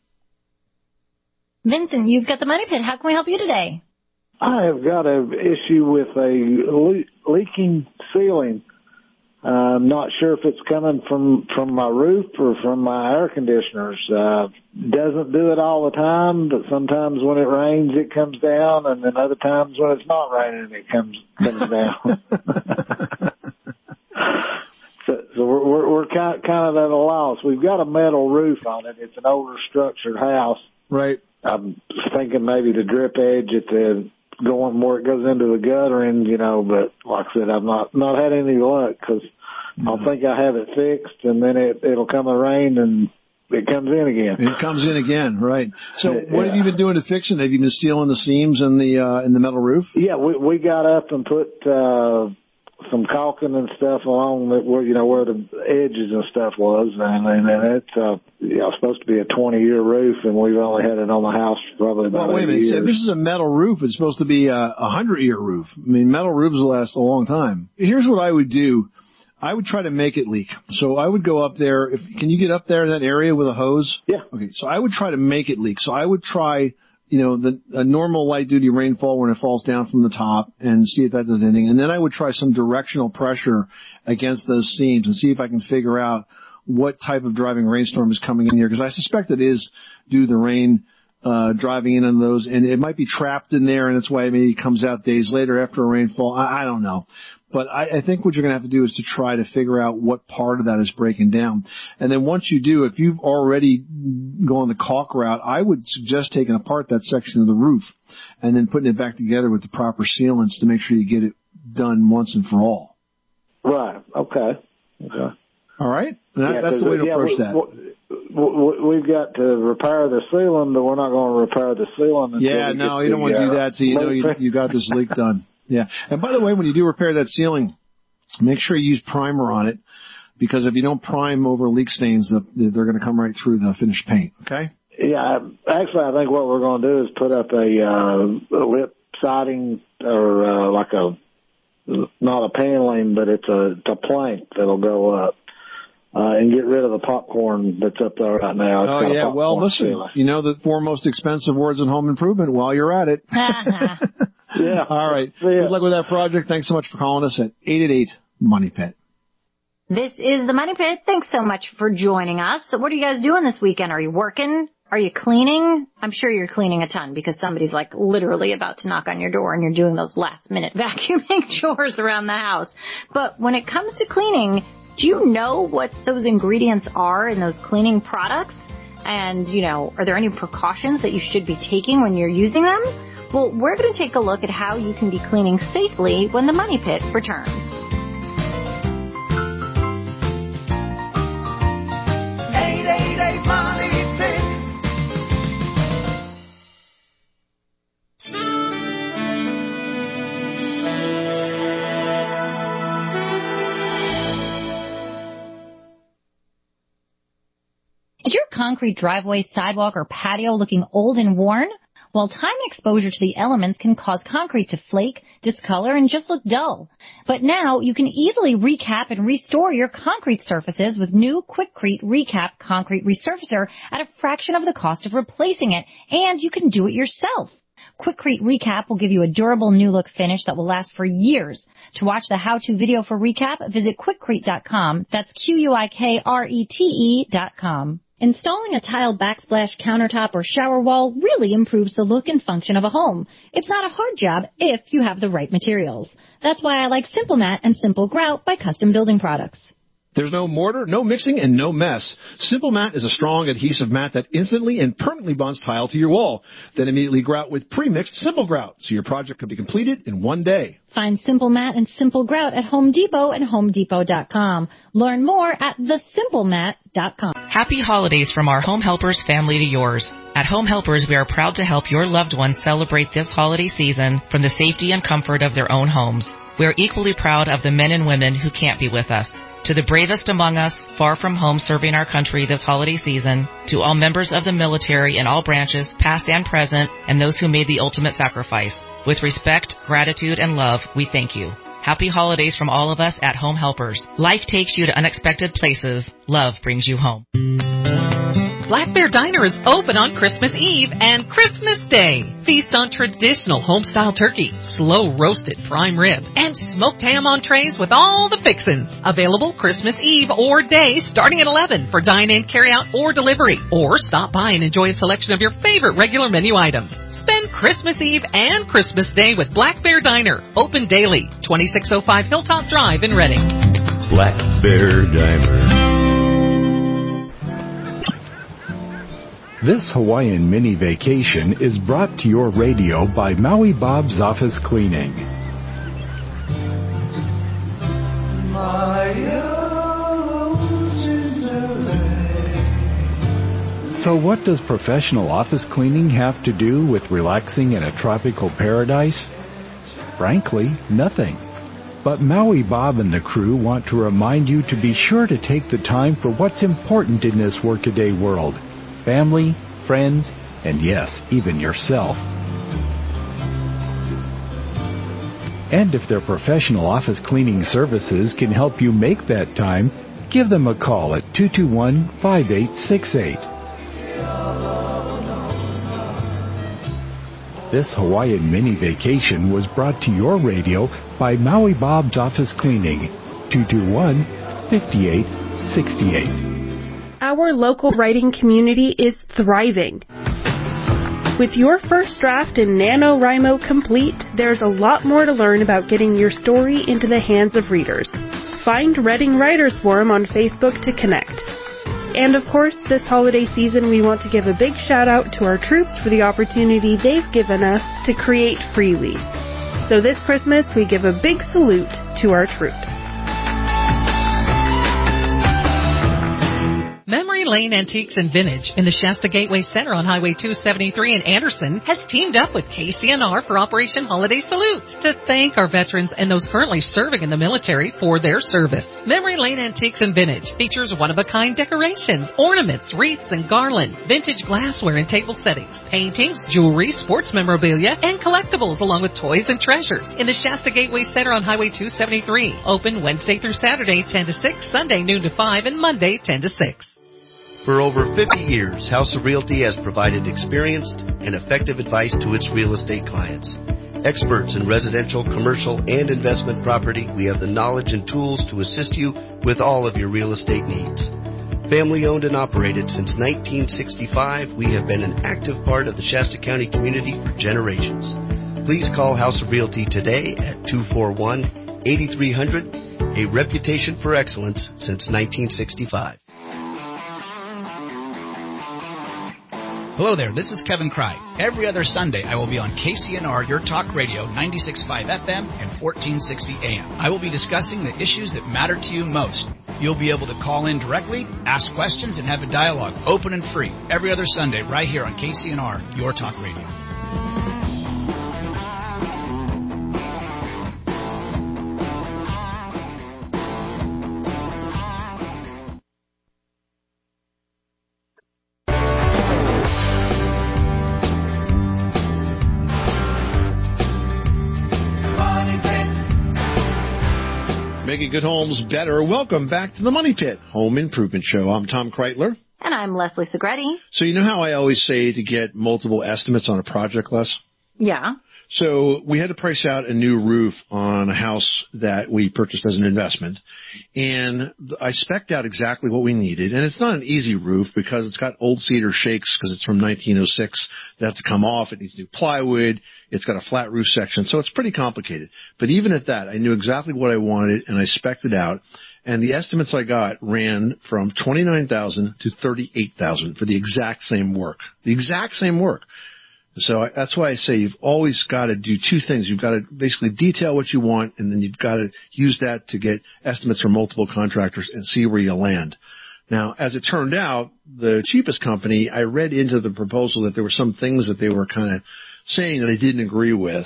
Vincent, you've got the Money Pit. How can we help you today? I have got an issue with a le- leaking ceiling. Uh, I'm not sure if it's coming from, from my roof or from my air conditioners. Uh, doesn't do it all the time, but sometimes when it rains, it comes down, and then other times when it's not raining, it comes, comes down. so, so we're, we're, we're kind, kind of at a loss. We've got a metal roof on it. It's an older structured house. Right. I'm thinking maybe the drip edge at the going where it goes into the guttering, you know, but like I said, I've not, not had any luck because mm-hmm. I'll think I have it fixed and then it, it'll come a rain and it comes in again. It comes in again, right. So yeah. what have you been doing to fix it? Have you been sealing the seams in the, uh, in the metal roof? Yeah, we, we got up and put, uh, some caulking and stuff along the, where, you know, where the edges and stuff was. And, and, and it's, uh, you know, supposed to be a twenty year roof and we've only had it on the house for probably about well, wait a minute. years. If this is a metal roof, it's supposed to be a, a hundred year roof. I mean, metal roofs will last a long time. Here's what I would do. I would try to make it leak. So I would go up there. If, can you get up there in that area with a hose? Yeah. Okay. So I would try to make it leak. So I would try, you know, the a normal light duty rainfall when it falls down from the top and see if that does anything. And then I would try some directional pressure against those seams and see if I can figure out what type of driving rainstorm is coming in here. Because I suspect it is due to the rain uh driving in on those. And it might be trapped in there, and that's why maybe it comes out days later after a rainfall. I, I don't know. But I, I think what you're going to have to do is to try to figure out what part of that is breaking down. And then once you do, if you've already gone the caulk route, I would suggest taking apart that section of the roof and then putting it back together with the proper sealants to make sure you get it done once and for all. Right. Okay. Okay. All right? That, yeah, that's the way to yeah, approach we, that. We, we've got to repair the ceiling, but we're not going to repair the ceiling. Yeah, no, you don't want to do that so you know you, you got this leak done. Yeah. And by the way, when you do repair that ceiling, make sure you use primer on it, because if you don't prime over leak stains, they're going to come right through the finished paint. Okay? Yeah. Actually, I think what we're going to do is put up a, uh, a lip siding or uh, like a, not a paneling, but it's a, it's a plank that'll go up. Uh, and get rid of the popcorn that's up there right now. It's oh, yeah. Well, listen, ceiling. You know the four most expensive words in home improvement while you're at it. Yeah. All right. Good luck with that project. Thanks so much for calling us at eight eight eight, Money Pit. This is the Money Pit. Thanks so much for joining us. So what are you guys doing this weekend? Are you working? Are you cleaning? I'm sure you're cleaning a ton because somebody's like literally about to knock on your door and you're doing those last minute vacuuming chores around the house. But when it comes to cleaning, do you know what those ingredients are in those cleaning products? And, you know, are there any precautions that you should be taking when you're using them? Well, we're going to take a look at how you can be cleaning safely when the money pit returns. eight eight eight Money Pit. Is your concrete driveway, sidewalk, or patio looking old and worn? Well, time and exposure to the elements can cause concrete to flake, discolor, and just look dull. But now you can easily recap and restore your concrete surfaces with new Quikrete Recap Concrete Resurfacer at a fraction of the cost of replacing it, and you can do it yourself. Quikrete Recap will give you a durable new look finish that will last for years. To watch the how-to video for Recap, visit quikrete dot com. That's Q U I K R E T E dot com. Installing a tile backsplash countertop or shower wall really improves the look and function of a home. It's not a hard job if you have the right materials. That's why I like Simple Mat and Simple Grout by Custom Building Products. There's no mortar, no mixing, and no mess. Simple Mat is a strong adhesive mat that instantly and permanently bonds tile to your wall. Then immediately grout with pre-mixed Simple Grout, so your project can be completed in one day. Find Simple Mat and Simple Grout at Home Depot and home depot dot com. Learn more at the simple mat dot com. Happy holidays from our Home Helpers family to yours. At Home Helpers, we are proud to help your loved ones celebrate this holiday season from the safety and comfort of their own homes. We are equally proud of the men and women who can't be with us. To the bravest among us, far from home serving our country this holiday season, to all members of the military in all branches, past and present, and those who made the ultimate sacrifice. With respect, gratitude, and love, we thank you. Happy holidays from all of us at Home Helpers. Life takes you to unexpected places. Love brings you home. Black Bear Diner is open on Christmas Eve and Christmas Day. Feast on traditional home-style turkey, slow-roasted prime rib, and smoked ham entrees with all the fixins. Available Christmas Eve or day starting at eleven for dine-in, carry-out, or delivery. Or stop by and enjoy a selection of your favorite regular menu items. Spend Christmas Eve and Christmas Day with Black Bear Diner. Open daily. twenty-six oh five Hilltop Drive in Reading. Black Bear Diner. This Hawaiian mini vacation is brought to your radio by Maui Bob's Office Cleaning. So what does professional office cleaning have to do with relaxing in a tropical paradise? Frankly, nothing. But Maui Bob and the crew want to remind you to be sure to take the time for what's important in this workaday world. Family, friends, and yes, even yourself. And if their professional office cleaning services can help you make that time, give them a call at two two one, five eight six eight. This Hawaiian mini vacation was brought to your radio by Maui Bob's Office Cleaning, two two one, five eight six eight. Our local writing community is thriving. With your first draft in NaNoWriMo complete, there's a lot more to learn about getting your story into the hands of readers. Find Reading Writers Forum on Facebook to connect. And of course, this holiday season we want to give a big shout out to our troops for the opportunity they've given us to create freely. So this Christmas we give a big salute to our troops. Memory Lane Antiques and Vintage in the Shasta Gateway Center on Highway two seventy-three in Anderson has teamed up with K C N R for Operation Holiday Salute to thank our veterans and those currently serving in the military for their service. Memory Lane Antiques and Vintage features one-of-a-kind decorations, ornaments, wreaths, and garland, vintage glassware and table settings, paintings, jewelry, sports memorabilia, and collectibles along with toys and treasures in the Shasta Gateway Center on Highway two seventy-three. Open Wednesday through Saturday ten to six, Sunday noon to five, and Monday ten to six. For over fifty years, House of Realty has provided experienced and effective advice to its real estate clients. Experts in residential, commercial, and investment property, we have the knowledge and tools to assist you with all of your real estate needs. Family owned and operated since nineteen sixty-five, we have been an active part of the Shasta County community for generations. Please call House of Realty today at two four one, eight three zero zero, a reputation for excellence since nineteen sixty-five. Hello there, this is Kevin Cry. Every other Sunday, I will be on K C N R, Your Talk Radio, ninety-six point five F M and fourteen sixty A M. I will be discussing the issues that matter to you most. You'll be able to call in directly, ask questions, and have a dialogue, open and free, every other Sunday right here on K C N R, Your Talk Radio. Making good homes better. Welcome back to the Money Pit Home Improvement Show. I'm Tom Kreitler. And I'm Leslie Segretti. So you know how I always say to get multiple estimates on a project, Les? Yeah. So we had to price out a new roof on a house that we purchased as an investment, and I spec'd out exactly what we needed. And it's not an easy roof because it's got old cedar shakes because it's from nineteen oh six. They have to come off. It needs new plywood. It's got a flat roof section, so it's pretty complicated. But even at that, I knew exactly what I wanted, and I spec'd it out. And the estimates I got ran from twenty-nine thousand dollars to thirty-eight thousand dollars for the exact same work. The exact same work. So that's why I say you've always got to do two things. You've got to basically detail what you want, and then you've got to use that to get estimates from multiple contractors and see where you land. Now, as it turned out, the cheapest company, I read into the proposal that there were some things that they were kind of saying that I didn't agree with,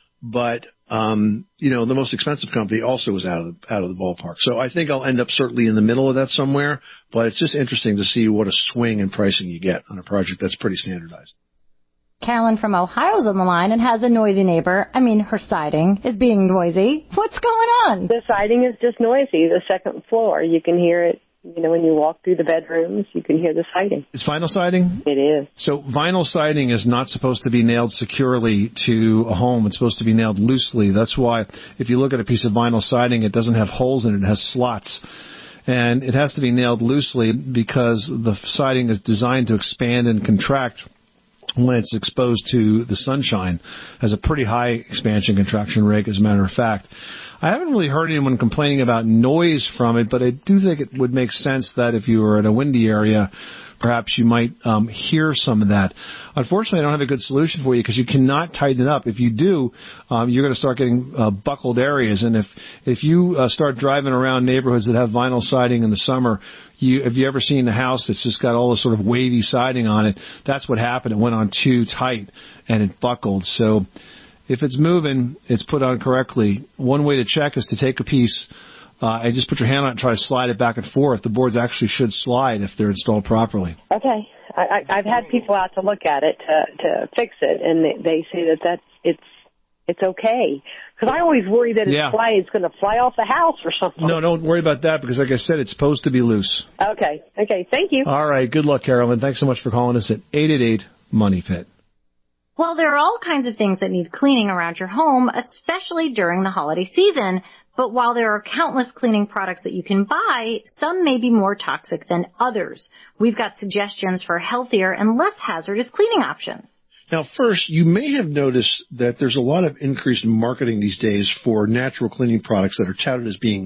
but um, you know, the most expensive company also was out of the, out of the ballpark. So I think I'll end up certainly in the middle of that somewhere, but it's just interesting to see what a swing in pricing you get on a project that's pretty standardized. Carolyn from Ohio's on the line and has a noisy neighbor. I mean, her siding is being noisy. What's going on? The siding is just noisy. The second floor, you can hear it. You know, when you walk through the bedrooms, you can hear the siding. It's vinyl siding? It is. So vinyl siding is not supposed to be nailed securely to a home. It's supposed to be nailed loosely. That's why if you look at a piece of vinyl siding, it doesn't have holes in it. It has slots. And it has to be nailed loosely because the siding is designed to expand and contract when it's exposed to the sunshine. It has a pretty high expansion contraction rate, as a matter of fact. I haven't really heard anyone complaining about noise from it, but I do think it would make sense that if you were in a windy area, perhaps you might um, hear some of that. Unfortunately, I don't have a good solution for you because you cannot tighten it up. If you do, um, you're going to start getting uh, buckled areas. And if if you uh, start driving around neighborhoods that have vinyl siding in the summer, you have you ever seen a house that's just got all this sort of wavy siding on it? That's what happened. It went on too tight and it buckled. So if it's moving, it's put on correctly. One way to check is to take a piece Uh, and just put your hand on it and try to slide it back and forth. The boards actually should slide if they're installed properly. Okay. I, I, I've had people out to look at it to, to fix it, and they, they say that that's, it's it's okay. Because I always worry that it's, yeah. fly, it's going to fly off the house or something. No, don't worry about that because, like I said, it's supposed to be loose. Okay. Okay. Thank you. All right. Good luck, Carolyn. Thanks so much for calling us at eight eight eight, MONEY PIT. Well, there are all kinds of things that need cleaning around your home, especially during the holiday season. But while there are countless cleaning products that you can buy, some may be more toxic than others. We've got suggestions for healthier and less hazardous cleaning options. Now, first, you may have noticed that there's a lot of increased marketing these days for natural cleaning products that are touted as being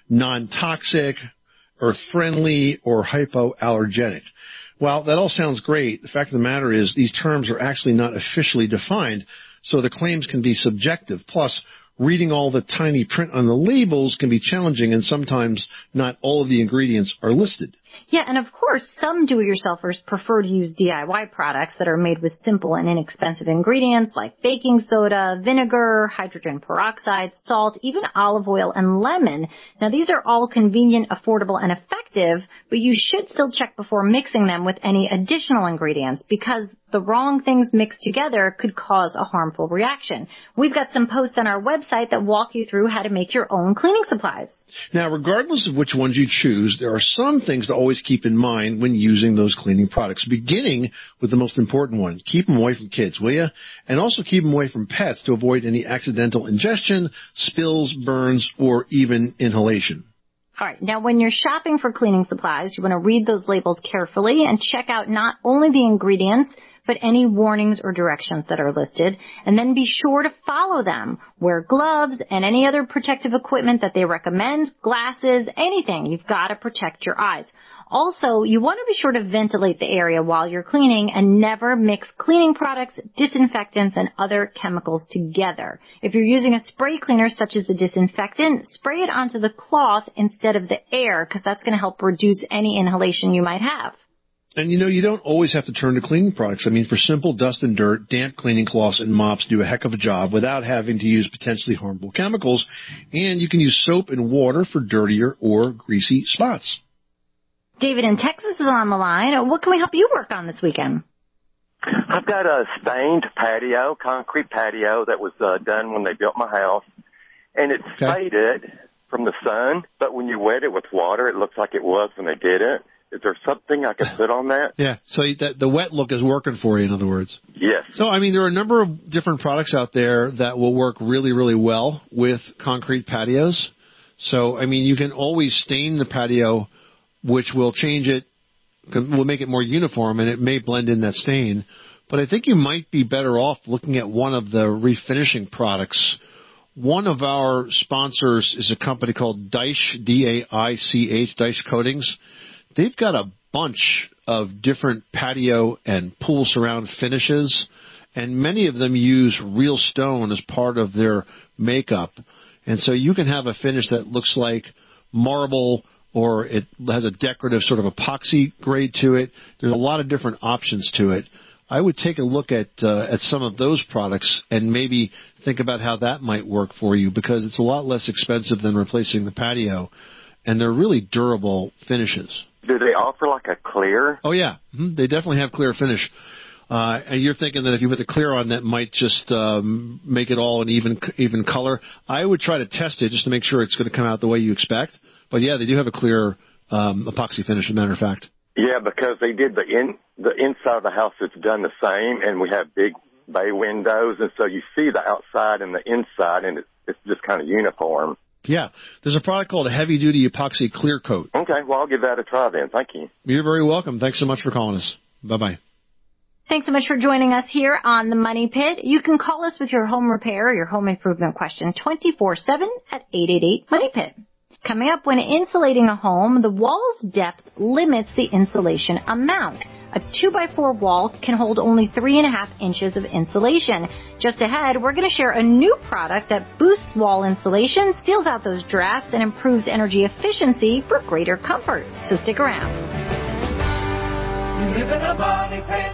non-toxic, earth-friendly, or hypoallergenic. While that all sounds great, the fact of the matter is these terms are actually not officially defined, so the claims can be subjective. Plus, reading all the tiny print on the labels can be challenging, and sometimes not all of the ingredients are listed. Yeah, and of course, some do-it-yourselfers prefer to use D I Y products that are made with simple and inexpensive ingredients like baking soda, vinegar, hydrogen peroxide, salt, even olive oil and lemon. Now, these are all convenient, affordable, and effective, but you should still check before mixing them with any additional ingredients because the wrong things mixed together could cause a harmful reaction. We've got some posts on our website that walk you through how to make your own cleaning supplies. Now, regardless of which ones you choose, there are some things to always keep in mind when using those cleaning products, beginning with the most important one. Keep them away from kids, will you? And also keep them away from pets to avoid any accidental ingestion, spills, burns, or even inhalation. All right. Now, when you're shopping for cleaning supplies, you want to read those labels carefully and check out not only the ingredients, but any warnings or directions that are listed, and then be sure to follow them. Wear gloves and any other protective equipment that they recommend, glasses, anything. You've got to protect your eyes. Also, you want to be sure to ventilate the area while you're cleaning and never mix cleaning products, disinfectants, and other chemicals together. If you're using a spray cleaner such as a disinfectant, spray it onto the cloth instead of the air because that's going to help reduce any inhalation you might have. And, you know, you don't always have to turn to cleaning products. I mean, for simple dust and dirt, damp cleaning cloths and mops do a heck of a job without having to use potentially harmful chemicals. And you can use soap and water for dirtier or greasy spots. David in Texas is on the line. What can we help you work on this weekend? I've got a stained patio, concrete patio that was uh, done when they built my house. And it's okay. Faded from the sun, but when you wet it with water, it looks like it was when they did it. Is there something I could put on that? Yeah, so that the wet look is working for you, in other words. Yes. So, I mean, there are a number of different products out there that will work really, really well with concrete patios. So, I mean, you can always stain the patio, which will change it, will make it more uniform, and it may blend in that stain. But I think you might be better off looking at one of the refinishing products. One of our sponsors is a company called Daich, D A I C H, Daich Coatings. They've got a bunch of different patio and pool surround finishes, and many of them use real stone as part of their makeup. And so you can have a finish that looks like marble, or it has a decorative sort of epoxy grade to it. There's a lot of different options to it. I would take a look at uh, at some of those products and maybe think about how that might work for you, because it's a lot less expensive than replacing the patio, and they're really durable finishes. Do they offer like a clear? Oh, yeah. Mm-hmm. They definitely have clear finish. Uh, and you're thinking that if you put the clear on, that might just um, make it all an even even color. I would try to test it just to make sure it's going to come out the way you expect. But, yeah, they do have a clear um, epoxy finish, as a matter of fact. Yeah, because they did the in the inside of the house. It's done the same, and we have big bay windows, and so you see the outside and the inside, and it's, it's just kind of uniform. Yeah, there's a product called a heavy-duty epoxy clear coat. Okay, well, I'll give that a try then. Thank you. You're very welcome. Thanks so much for calling us. Bye-bye. Thanks so much for joining us here on the Money Pit. You can call us with your home repair or your home improvement question twenty-four seven at eight eight eight, MONEY PIT. Coming up, when insulating a home, the wall's depth limits the insulation amount. A two by four wall can hold only three and a half inches of insulation. Just ahead, we're going to share a new product that boosts wall insulation, seals out those drafts, and improves energy efficiency for greater comfort. So stick around. You live in a money pit.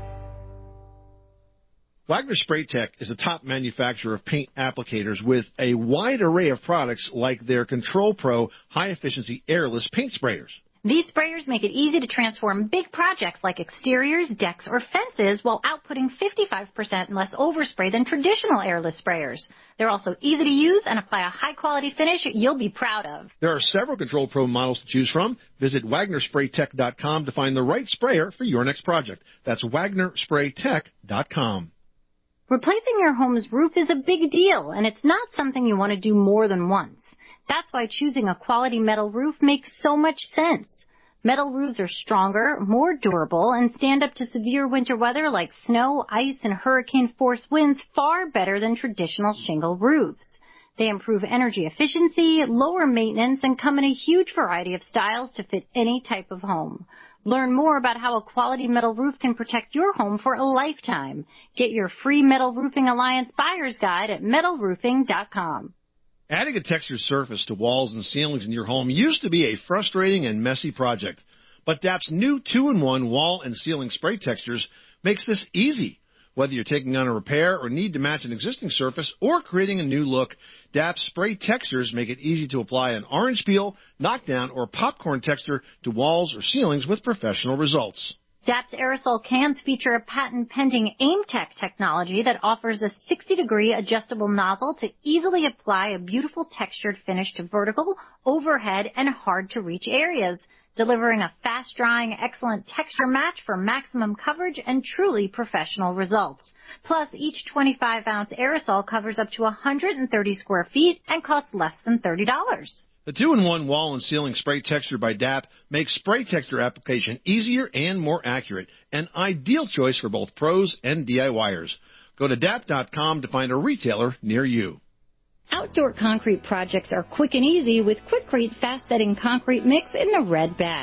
Wagner Spray Tech is a top manufacturer of paint applicators with a wide array of products like their Control Pro high-efficiency airless paint sprayers. These sprayers make it easy to transform big projects like exteriors, decks, or fences while outputting fifty-five percent less overspray than traditional airless sprayers. They're also easy to use and apply a high-quality finish you'll be proud of. There are several Control Pro models to choose from. Visit Wagner Spray Tech dot com to find the right sprayer for your next project. That's Wagner Spray Tech dot com. Replacing your home's roof is a big deal, and it's not something you want to do more than once. That's why choosing a quality metal roof makes so much sense. Metal roofs are stronger, more durable, and stand up to severe winter weather like snow, ice, and hurricane-force winds far better than traditional shingle roofs. They improve energy efficiency, lower maintenance, and come in a huge variety of styles to fit any type of home. Learn more about how a quality metal roof can protect your home for a lifetime. Get your free Metal Roofing Alliance Buyer's Guide at metal roofing dot com. Adding a textured surface to walls and ceilings in your home used to be a frustrating and messy project. But D A P's new two in one wall and ceiling spray textures makes this easy. Whether you're taking on a repair or need to match an existing surface or creating a new look, D A P's spray textures make it easy to apply an orange peel, knockdown, or popcorn texture to walls or ceilings with professional results. D A P's aerosol cans feature a patent-pending AimTech technology that offers a sixty degree adjustable nozzle to easily apply a beautiful textured finish to vertical, overhead, and hard-to-reach areas, delivering a fast-drying, excellent texture match for maximum coverage and truly professional results. Plus, each twenty-five ounce aerosol covers up to one hundred thirty square feet and costs less than thirty dollars. The two in one wall and ceiling spray texture by D A P makes spray texture application easier and more accurate, an ideal choice for both pros and DIYers. Go to D A P dot com to find a retailer near you. Outdoor concrete projects are quick and easy with Quikrete fast-setting concrete mix in the red bag.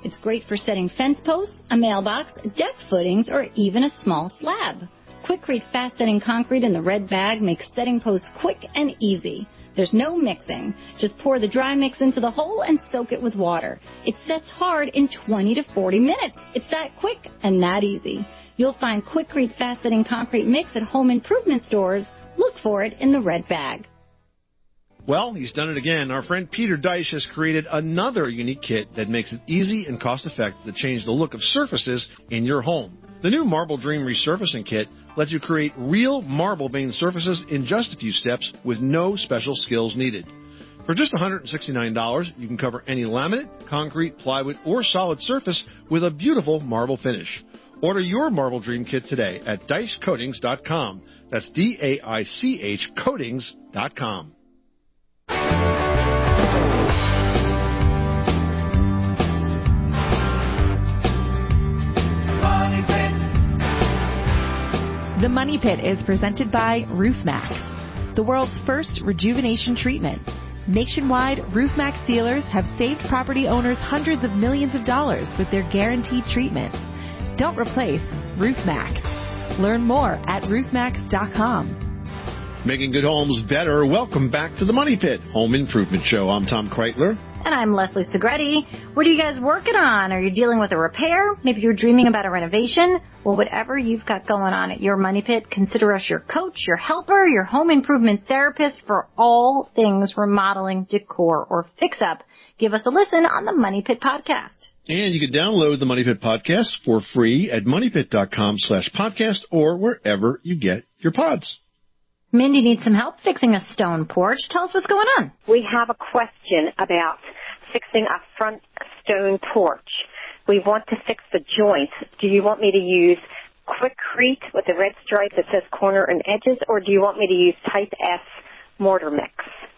It's great for setting fence posts, a mailbox, deck footings, or even a small slab. Quikrete Fast Setting Concrete in the red bag makes setting posts quick and easy. There's no mixing. Just pour the dry mix into the hole and soak it with water. It sets hard in twenty to forty minutes. It's that quick and that easy. You'll find Quikrete Fast Setting Concrete Mix at home improvement stores. Look for it in the red bag. Well, he's done it again. Our friend Peter Deich has created another unique kit that makes it easy and cost-effective to change the look of surfaces in your home. The new Marble Dream Resurfacing Kit lets you create real marble veined surfaces in just a few steps with no special skills needed. For just one hundred sixty-nine dollars, you can cover any laminate, concrete, plywood, or solid surface with a beautiful marble finish. Order your Marble Dream Kit today at Deich Coatings dot com. That's D A I C H Coatings dot com. The Money Pit is presented by RoofMax, the world's first rejuvenation treatment. Nationwide, RoofMax dealers have saved property owners hundreds of millions of dollars with their guaranteed treatment. Don't replace RoofMax. Learn more at roof max dot com. Making good homes better. Welcome back to the Money Pit Home Improvement Show. I'm Tom Kreitler. And I'm Leslie Segretti. What are you guys working on? Are you dealing with a repair? Maybe you're dreaming about a renovation? Well, whatever you've got going on at your Money Pit, consider us your coach, your helper, your home improvement therapist for all things remodeling, decor, or fix-up. Give us a listen on the Money Pit podcast. And you can download the Money Pit podcast for free at money pit dot com slash podcast or wherever you get your pods. Mindy needs some help fixing a stone porch. Tell us what's going on. We have a question about fixing a front stone porch. We want to fix the joints. Do you want me to use Quikrete with the red stripe that says corner and edges, or do you want me to use Type S mortar mix?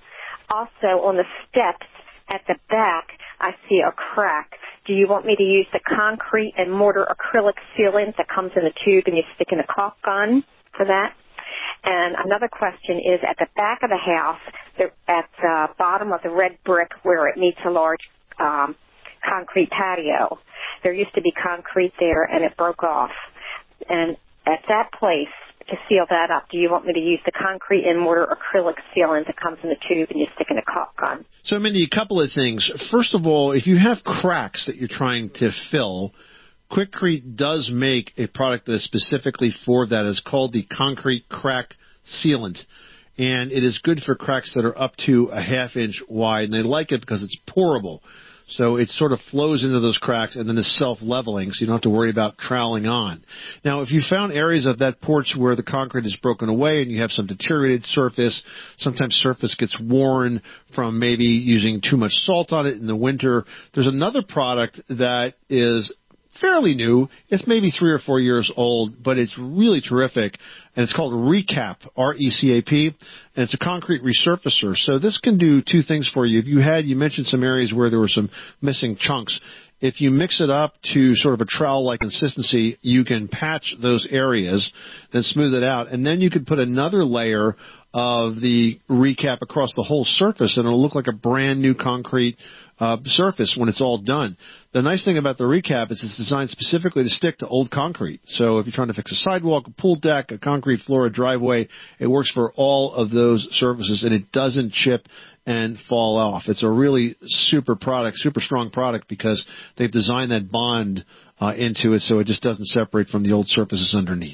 Also, on the steps at the back, I see a crack. Do you want me to use the concrete and mortar acrylic sealant that comes in a tube and you stick in a caulk gun for that? And another question is at the back of the house, at the bottom of the red brick where it meets a large um, concrete patio, there used to be concrete there and it broke off. And at that place, to seal that up, do you want me to use the concrete and mortar acrylic sealant that comes in the tube and you stick in a caulk gun? So, Mindy, a couple of things. First of all, if you have cracks that you're trying to fill, Quikrete does make a product that is specifically for that. It's called the Concrete Crack Sealant, and it is good for cracks that are up to a half inch wide, and they like it because it's pourable. So it sort of flows into those cracks and then is self-leveling, so you don't have to worry about troweling on. Now, if you found areas of that porch where the concrete is broken away and you have some deteriorated surface, sometimes surface gets worn from maybe using too much salt on it in the winter, there's another product that is fairly new. It's maybe three or four years old, but it's really terrific. And it's called Recap, R E C A P, and it's a concrete resurfacer. So this can do two things for you. If you had, you mentioned some areas where there were some missing chunks. If you mix it up to sort of a trowel-like consistency, you can patch those areas, then smooth it out, and then you could put another layer of the Recap across the whole surface, and it'll look like a brand new concrete uh, surface when it's all done. The nice thing about the Recap is it's designed specifically to stick to old concrete. So if you're trying to fix a sidewalk, a pool deck, a concrete floor, a driveway, it works for all of those surfaces, and it doesn't chip and fall off. It's a really super product, super strong product, because they've designed that bond uh, into it so it just doesn't separate from the old surfaces underneath.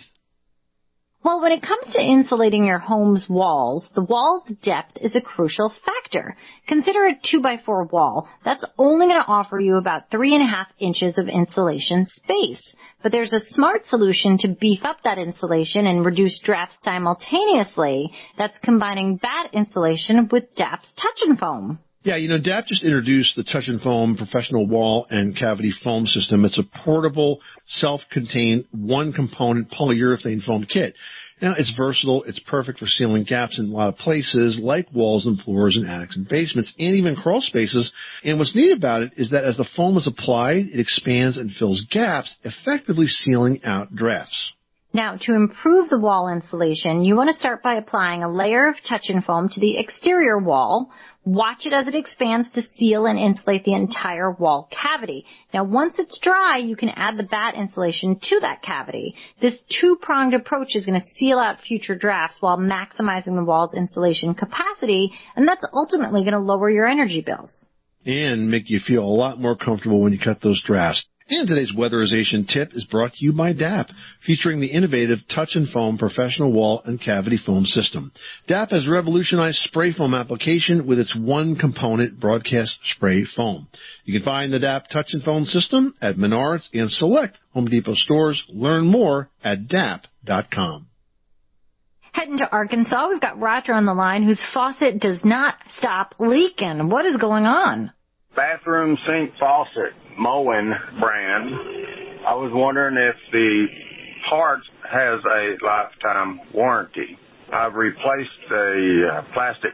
Well, when it comes to insulating your home's walls, the wall's depth is a crucial factor. Consider a two by four wall. That's only going to offer you about three and a half inches of insulation space. But there's a smart solution to beef up that insulation and reduce drafts simultaneously. That's combining batt insulation with D A P's Touch and Foam. Yeah, you know, D A P just introduced the Touch and Foam professional wall and cavity foam system. It's a portable, self-contained, one-component polyurethane foam kit. Now, it's versatile. It's perfect for sealing gaps in a lot of places, like walls and floors and attics and basements, and even crawl spaces. And what's neat about it is that as the foam is applied, it expands and fills gaps, effectively sealing out drafts. Now, to improve the wall insulation, you want to start by applying a layer of touch-in foam to the exterior wall. Watch it as it expands to seal and insulate the entire wall cavity. Now, once it's dry, you can add the batt insulation to that cavity. This two-pronged approach is going to seal out future drafts while maximizing the wall's insulation capacity, and that's ultimately going to lower your energy bills. And make you feel a lot more comfortable when you cut those drafts. And today's weatherization tip is brought to you by D A P, featuring the innovative Touch and Foam professional wall and cavity foam system. D A P has revolutionized spray foam application with its one-component broadcast spray foam. You can find the D A P Touch and Foam system at Menards and select Home Depot stores. Learn more at D A P dot com. Heading to Arkansas, we've got Roger on the line whose faucet does not stop leaking. What is going on? Bathroom sink faucet, Moen brand. I was wondering if the part has a lifetime warranty. I've replaced a plastic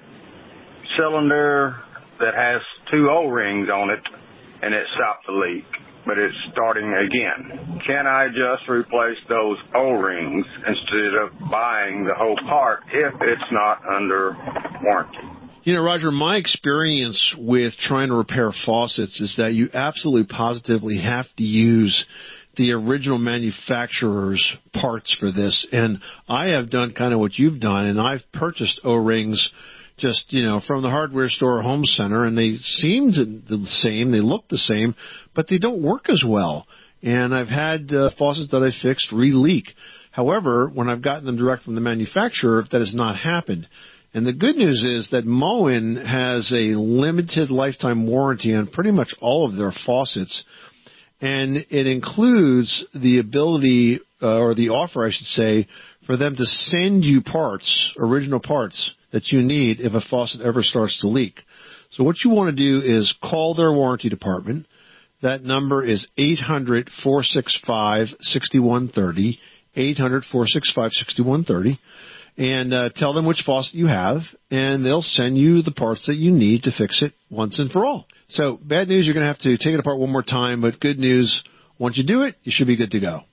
cylinder that has two O-rings on it, and it stopped the leak, but it's starting again. Can I just replace those O-rings instead of buying the whole part if it's not under warranty? You know, Roger, my experience with trying to repair faucets is that you absolutely positively have to use the original manufacturer's parts for this. And I have done kind of what you've done, and I've purchased O-rings just, you know, from the hardware store or home center, and they seem the same, they look the same, but they don't work as well. And I've had uh, faucets that I fixed re-leak. However, when I've gotten them direct from the manufacturer, that has not happened. And the good news is that Moen has a limited lifetime warranty on pretty much all of their faucets. And it includes the ability, uh, or the offer, I should say, for them to send you parts, original parts, that you need if a faucet ever starts to leak. So what you want to do is call their warranty department. That number is eight hundred, four six five, six one three zero, eight hundred, four six five, six one three zero. And uh, tell them which faucet you have, and they'll send you the parts that you need to fix it once and for all. So bad news, you're going to have to take it apart one more time, but good news, once you do it, you should be good to go.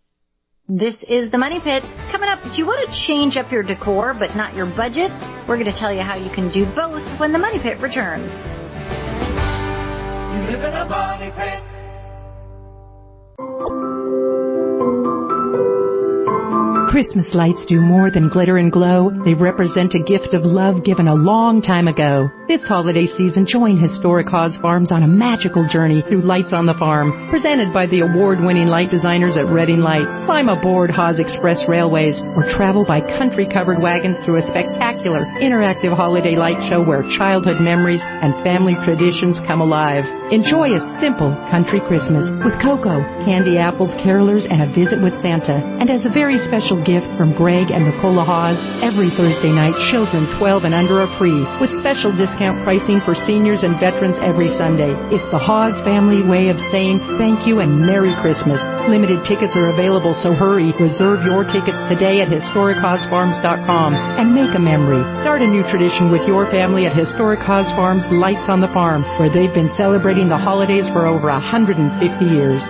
This is the Money Pit. Coming up, do you want to change up your decor but not your budget? We're going to tell you how you can do both when the Money Pit returns. You live in a money pit. Christmas lights do more than glitter and glow. They represent a gift of love given a long time ago. This holiday season, join Historic Haas Farms on a magical journey through Lights on the Farm, presented by the award-winning light designers at Reading Lights. Climb aboard Haas Express Railways or travel by country-covered wagons through a spectacular, interactive holiday light show where childhood memories and family traditions come alive. Enjoy a simple country Christmas with cocoa, candy apples, carolers, and a visit with Santa. And as a very special gift from Greg and Nicola Haas, every Thursday night, children twelve and under are free, with special discount pricing for seniors and veterans every Sunday. It's the Haas family way of saying thank you and Merry Christmas. Limited tickets are available, so hurry. Reserve your tickets today at historic haas farms dot com and make a memory. Start a new tradition with your family at Historic Haas Farms Lights on the Farm, where they've been celebrating the holidays for over one hundred fifty years.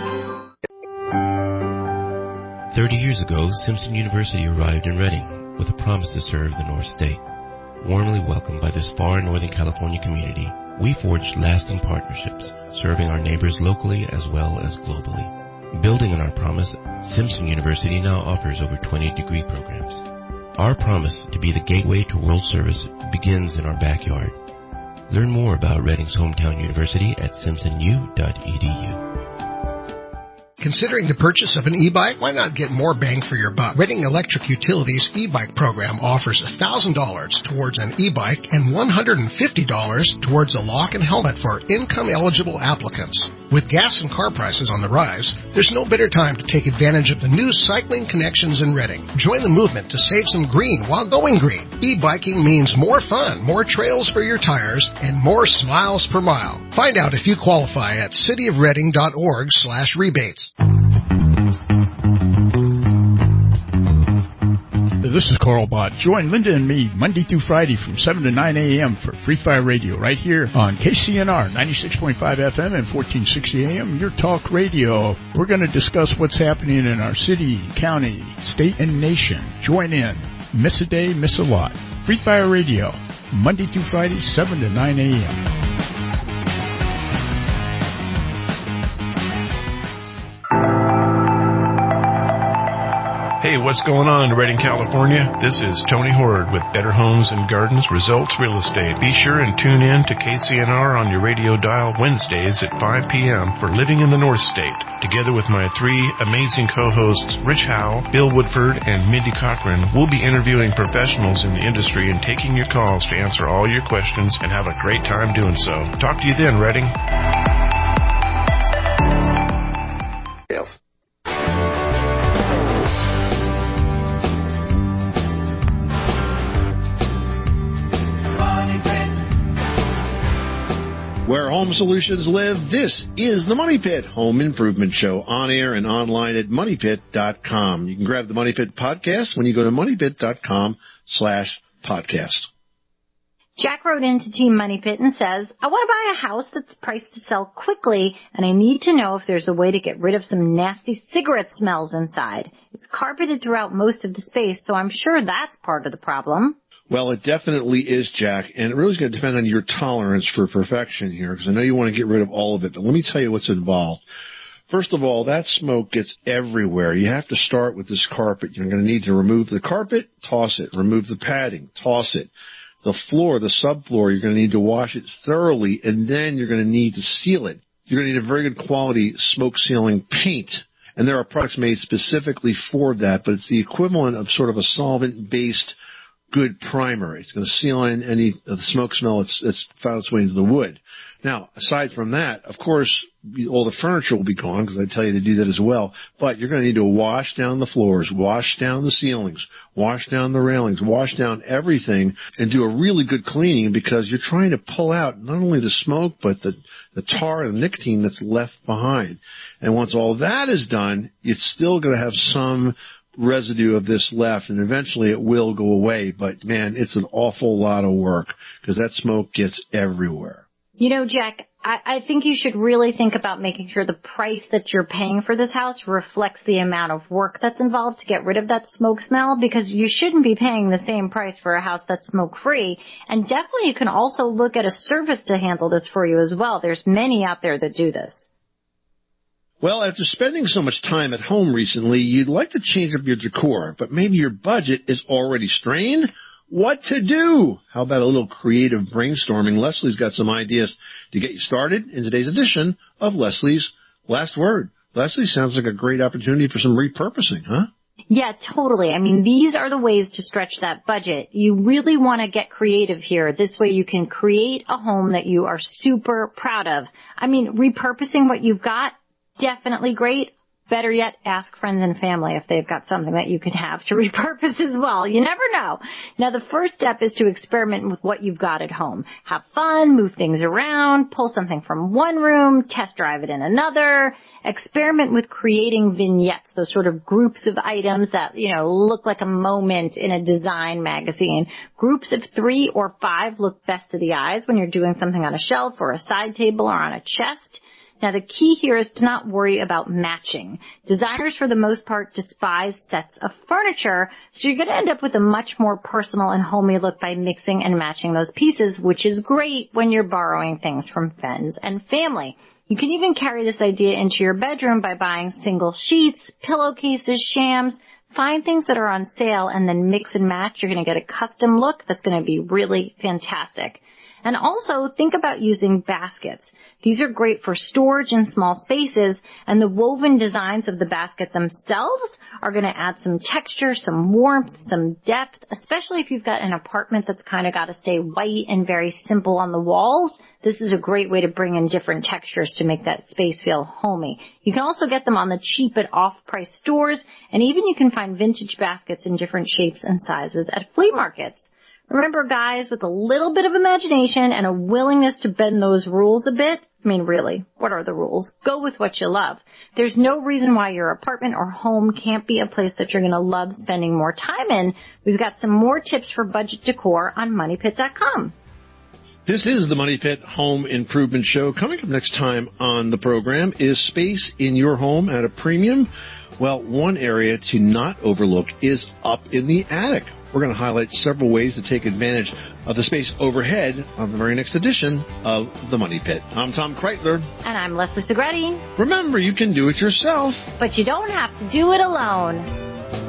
Thirty years ago, Simpson University arrived in Reading with a promise to serve the North State. Warmly welcomed by this far Northern California community, we forged lasting partnerships, serving our neighbors locally as well as globally. Building on our promise, Simpson University now offers over twenty degree programs. Our promise to be the gateway to world service begins in our backyard. Learn more about Reading's hometown university at simpson u dot e d u. Considering the purchase of an e-bike? Why not get more bang for your buck? Reading Electric Utilities e-bike program offers one thousand dollars towards an e-bike and one hundred fifty dollars towards a lock and helmet for income-eligible applicants. With gas and car prices on the rise, there's no better time to take advantage of the new cycling connections in Reading. Join the movement to save some green while going green. E-biking means more fun, more trails for your tires, and more smiles per mile. Find out if you qualify at cityofreading dot org slash rebates. The this is Carl Bott. Join Linda and me Monday through Friday from seven to nine a.m. for Free Fire Radio right here on K C N R ninety-six point five F M and fourteen sixty A M, your talk radio. We're going to discuss what's happening in our city, county, state, and nation. Join in. Miss a day, miss a lot. Free Fire Radio, Monday through Friday, seven to nine a.m. Hey, what's going on in Redding, California? This is Tony Horde with Better Homes and Gardens Results Real Estate. Be sure and tune in to K C N R on your radio dial Wednesdays at five p.m. for Living in the North State. Together with my three amazing co-hosts, Rich Howe, Bill Woodford, and Mindy Cochran, we'll be interviewing professionals in the industry and taking your calls to answer all your questions and have a great time doing so. Talk to you then, Redding. Yes. Where home solutions live, this is the Money Pit Home Improvement Show, on air and online at money pit dot com. You can grab the Money Pit podcast when you go to money pit dot com slash podcast. Jack wrote into Team Money Pit and says, I want to buy a house that's priced to sell quickly, and I need to know if there's a way to get rid of some nasty cigarette smells inside. It's carpeted throughout most of the space, so I'm sure that's part of the problem. Well, it definitely is, Jack, and it really is going to depend on your tolerance for perfection here, because I know you want to get rid of all of it, but let me tell you what's involved. First of all, that smoke gets everywhere. You have to start with this carpet. You're going to need to remove the carpet, toss it. Remove the padding, toss it. The floor, the subfloor, you're going to need to wash it thoroughly, and then you're going to need to seal it. You're going to need a very good quality smoke-sealing paint, and there are products made specifically for that, but it's the equivalent of sort of a solvent-based good primer. It's going to seal in any of the smoke smell that's, that's found its way into the wood. Now, aside from that, of course, all the furniture will be gone because I tell you to do that as well. But you're going to need to wash down the floors, wash down the ceilings, wash down the railings, wash down everything, and do a really good cleaning because you're trying to pull out not only the smoke but the, the tar and the nicotine that's left behind. And once all that is done, it's still going to have some residue of this left, and eventually it will go away. But, man, it's an awful lot of work because that smoke gets everywhere. You know, Jack, I, I think you should really think about making sure the price that you're paying for this house reflects the amount of work that's involved to get rid of that smoke smell, because you shouldn't be paying the same price for a house that's smoke-free. And definitely you can also look at a service to handle this for you as well. There's many out there that do this. Well, after spending so much time at home recently, you'd like to change up your decor, but maybe your budget is already strained? What to do? How about a little creative brainstorming? Leslie's got some ideas to get you started in today's edition of Leslie's Last Word. Leslie, sounds like a great opportunity for some repurposing, huh? Yeah, totally. I mean, these are the ways to stretch that budget. You really want to get creative here. This way you can create a home that you are super proud of. I mean, repurposing what you've got, definitely great. Better yet, ask friends and family if they've got something that you could have to repurpose as well. You never know. Now, the first step is to experiment with what you've got at home. Have fun, move things around, pull something from one room, test drive it in another. Experiment with creating vignettes, those sort of groups of items that, you know, look like a moment in a design magazine. Groups of three or five look best to the eyes when you're doing something on a shelf or a side table or on a chest. Now, the key here is to not worry about matching. Designers, for the most part, despise sets of furniture, so you're going to end up with a much more personal and homey look by mixing and matching those pieces, which is great when you're borrowing things from friends and family. You can even carry this idea into your bedroom by buying single sheets, pillowcases, shams. Find things that are on sale and then mix and match. You're going to get a custom look that's going to be really fantastic. And also, think about using baskets. These are great for storage in small spaces, and the woven designs of the basket themselves are going to add some texture, some warmth, some depth, especially if you've got an apartment that's kind of got to stay white and very simple on the walls. This is a great way to bring in different textures to make that space feel homey. You can also get them on the cheap at off-price stores, and even you can find vintage baskets in different shapes and sizes at flea markets. Remember, guys, with a little bit of imagination and a willingness to bend those rules a bit, I mean, really, what are the rules? Go with what you love. There's no reason why your apartment or home can't be a place that you're going to love spending more time in. We've got some more tips for budget decor on money pit dot com. This is the Money Pit Home Improvement Show. Coming up next time on the program is space in your home at a premium. Well, one area to not overlook is up in the attic. We're going to highlight several ways to take advantage of the space overhead on the very next edition of the Money Pit. I'm Tom Kreitler. And I'm Leslie Segretti. Remember, you can do it yourself. But you don't have to do it alone.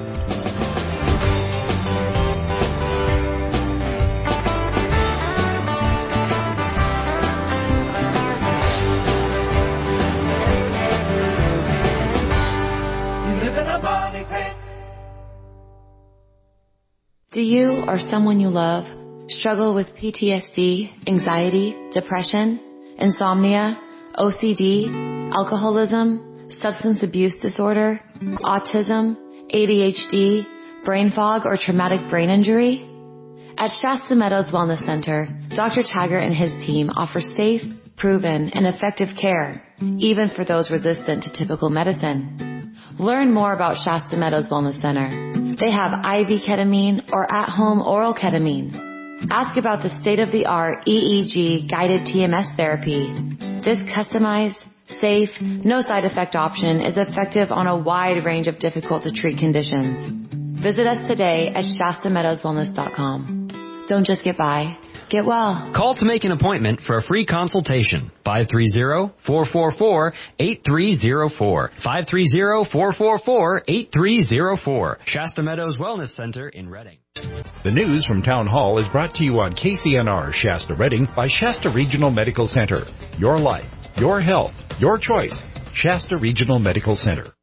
Do you or someone you love struggle with P T S D, anxiety, depression, insomnia, O C D, alcoholism, substance abuse disorder, autism, A D H D, brain fog, or traumatic brain injury? At Shasta Meadows Wellness Center, Doctor Taggart and his team offer safe, proven, and effective care, even for those resistant to typical medicine. Learn more about Shasta Meadows Wellness Center. They have I V ketamine or at-home oral ketamine. Ask about the state-of-the-art E E G guided T M S therapy. This customized, safe, no side effect option is effective on a wide range of difficult to treat conditions. Visit us today at Shasta Meadows Wellness dot com. Don't just get by. Get well. Call to make an appointment for a free consultation. five three zero, four four four, eight three zero four. five three zero, four four four, eight three zero four. Shasta Meadows Wellness Center in Reading. The news from Town Hall is brought to you on K C N R Shasta Reading by Shasta Regional Medical Center. Your life, your health, your choice. Shasta Regional Medical Center.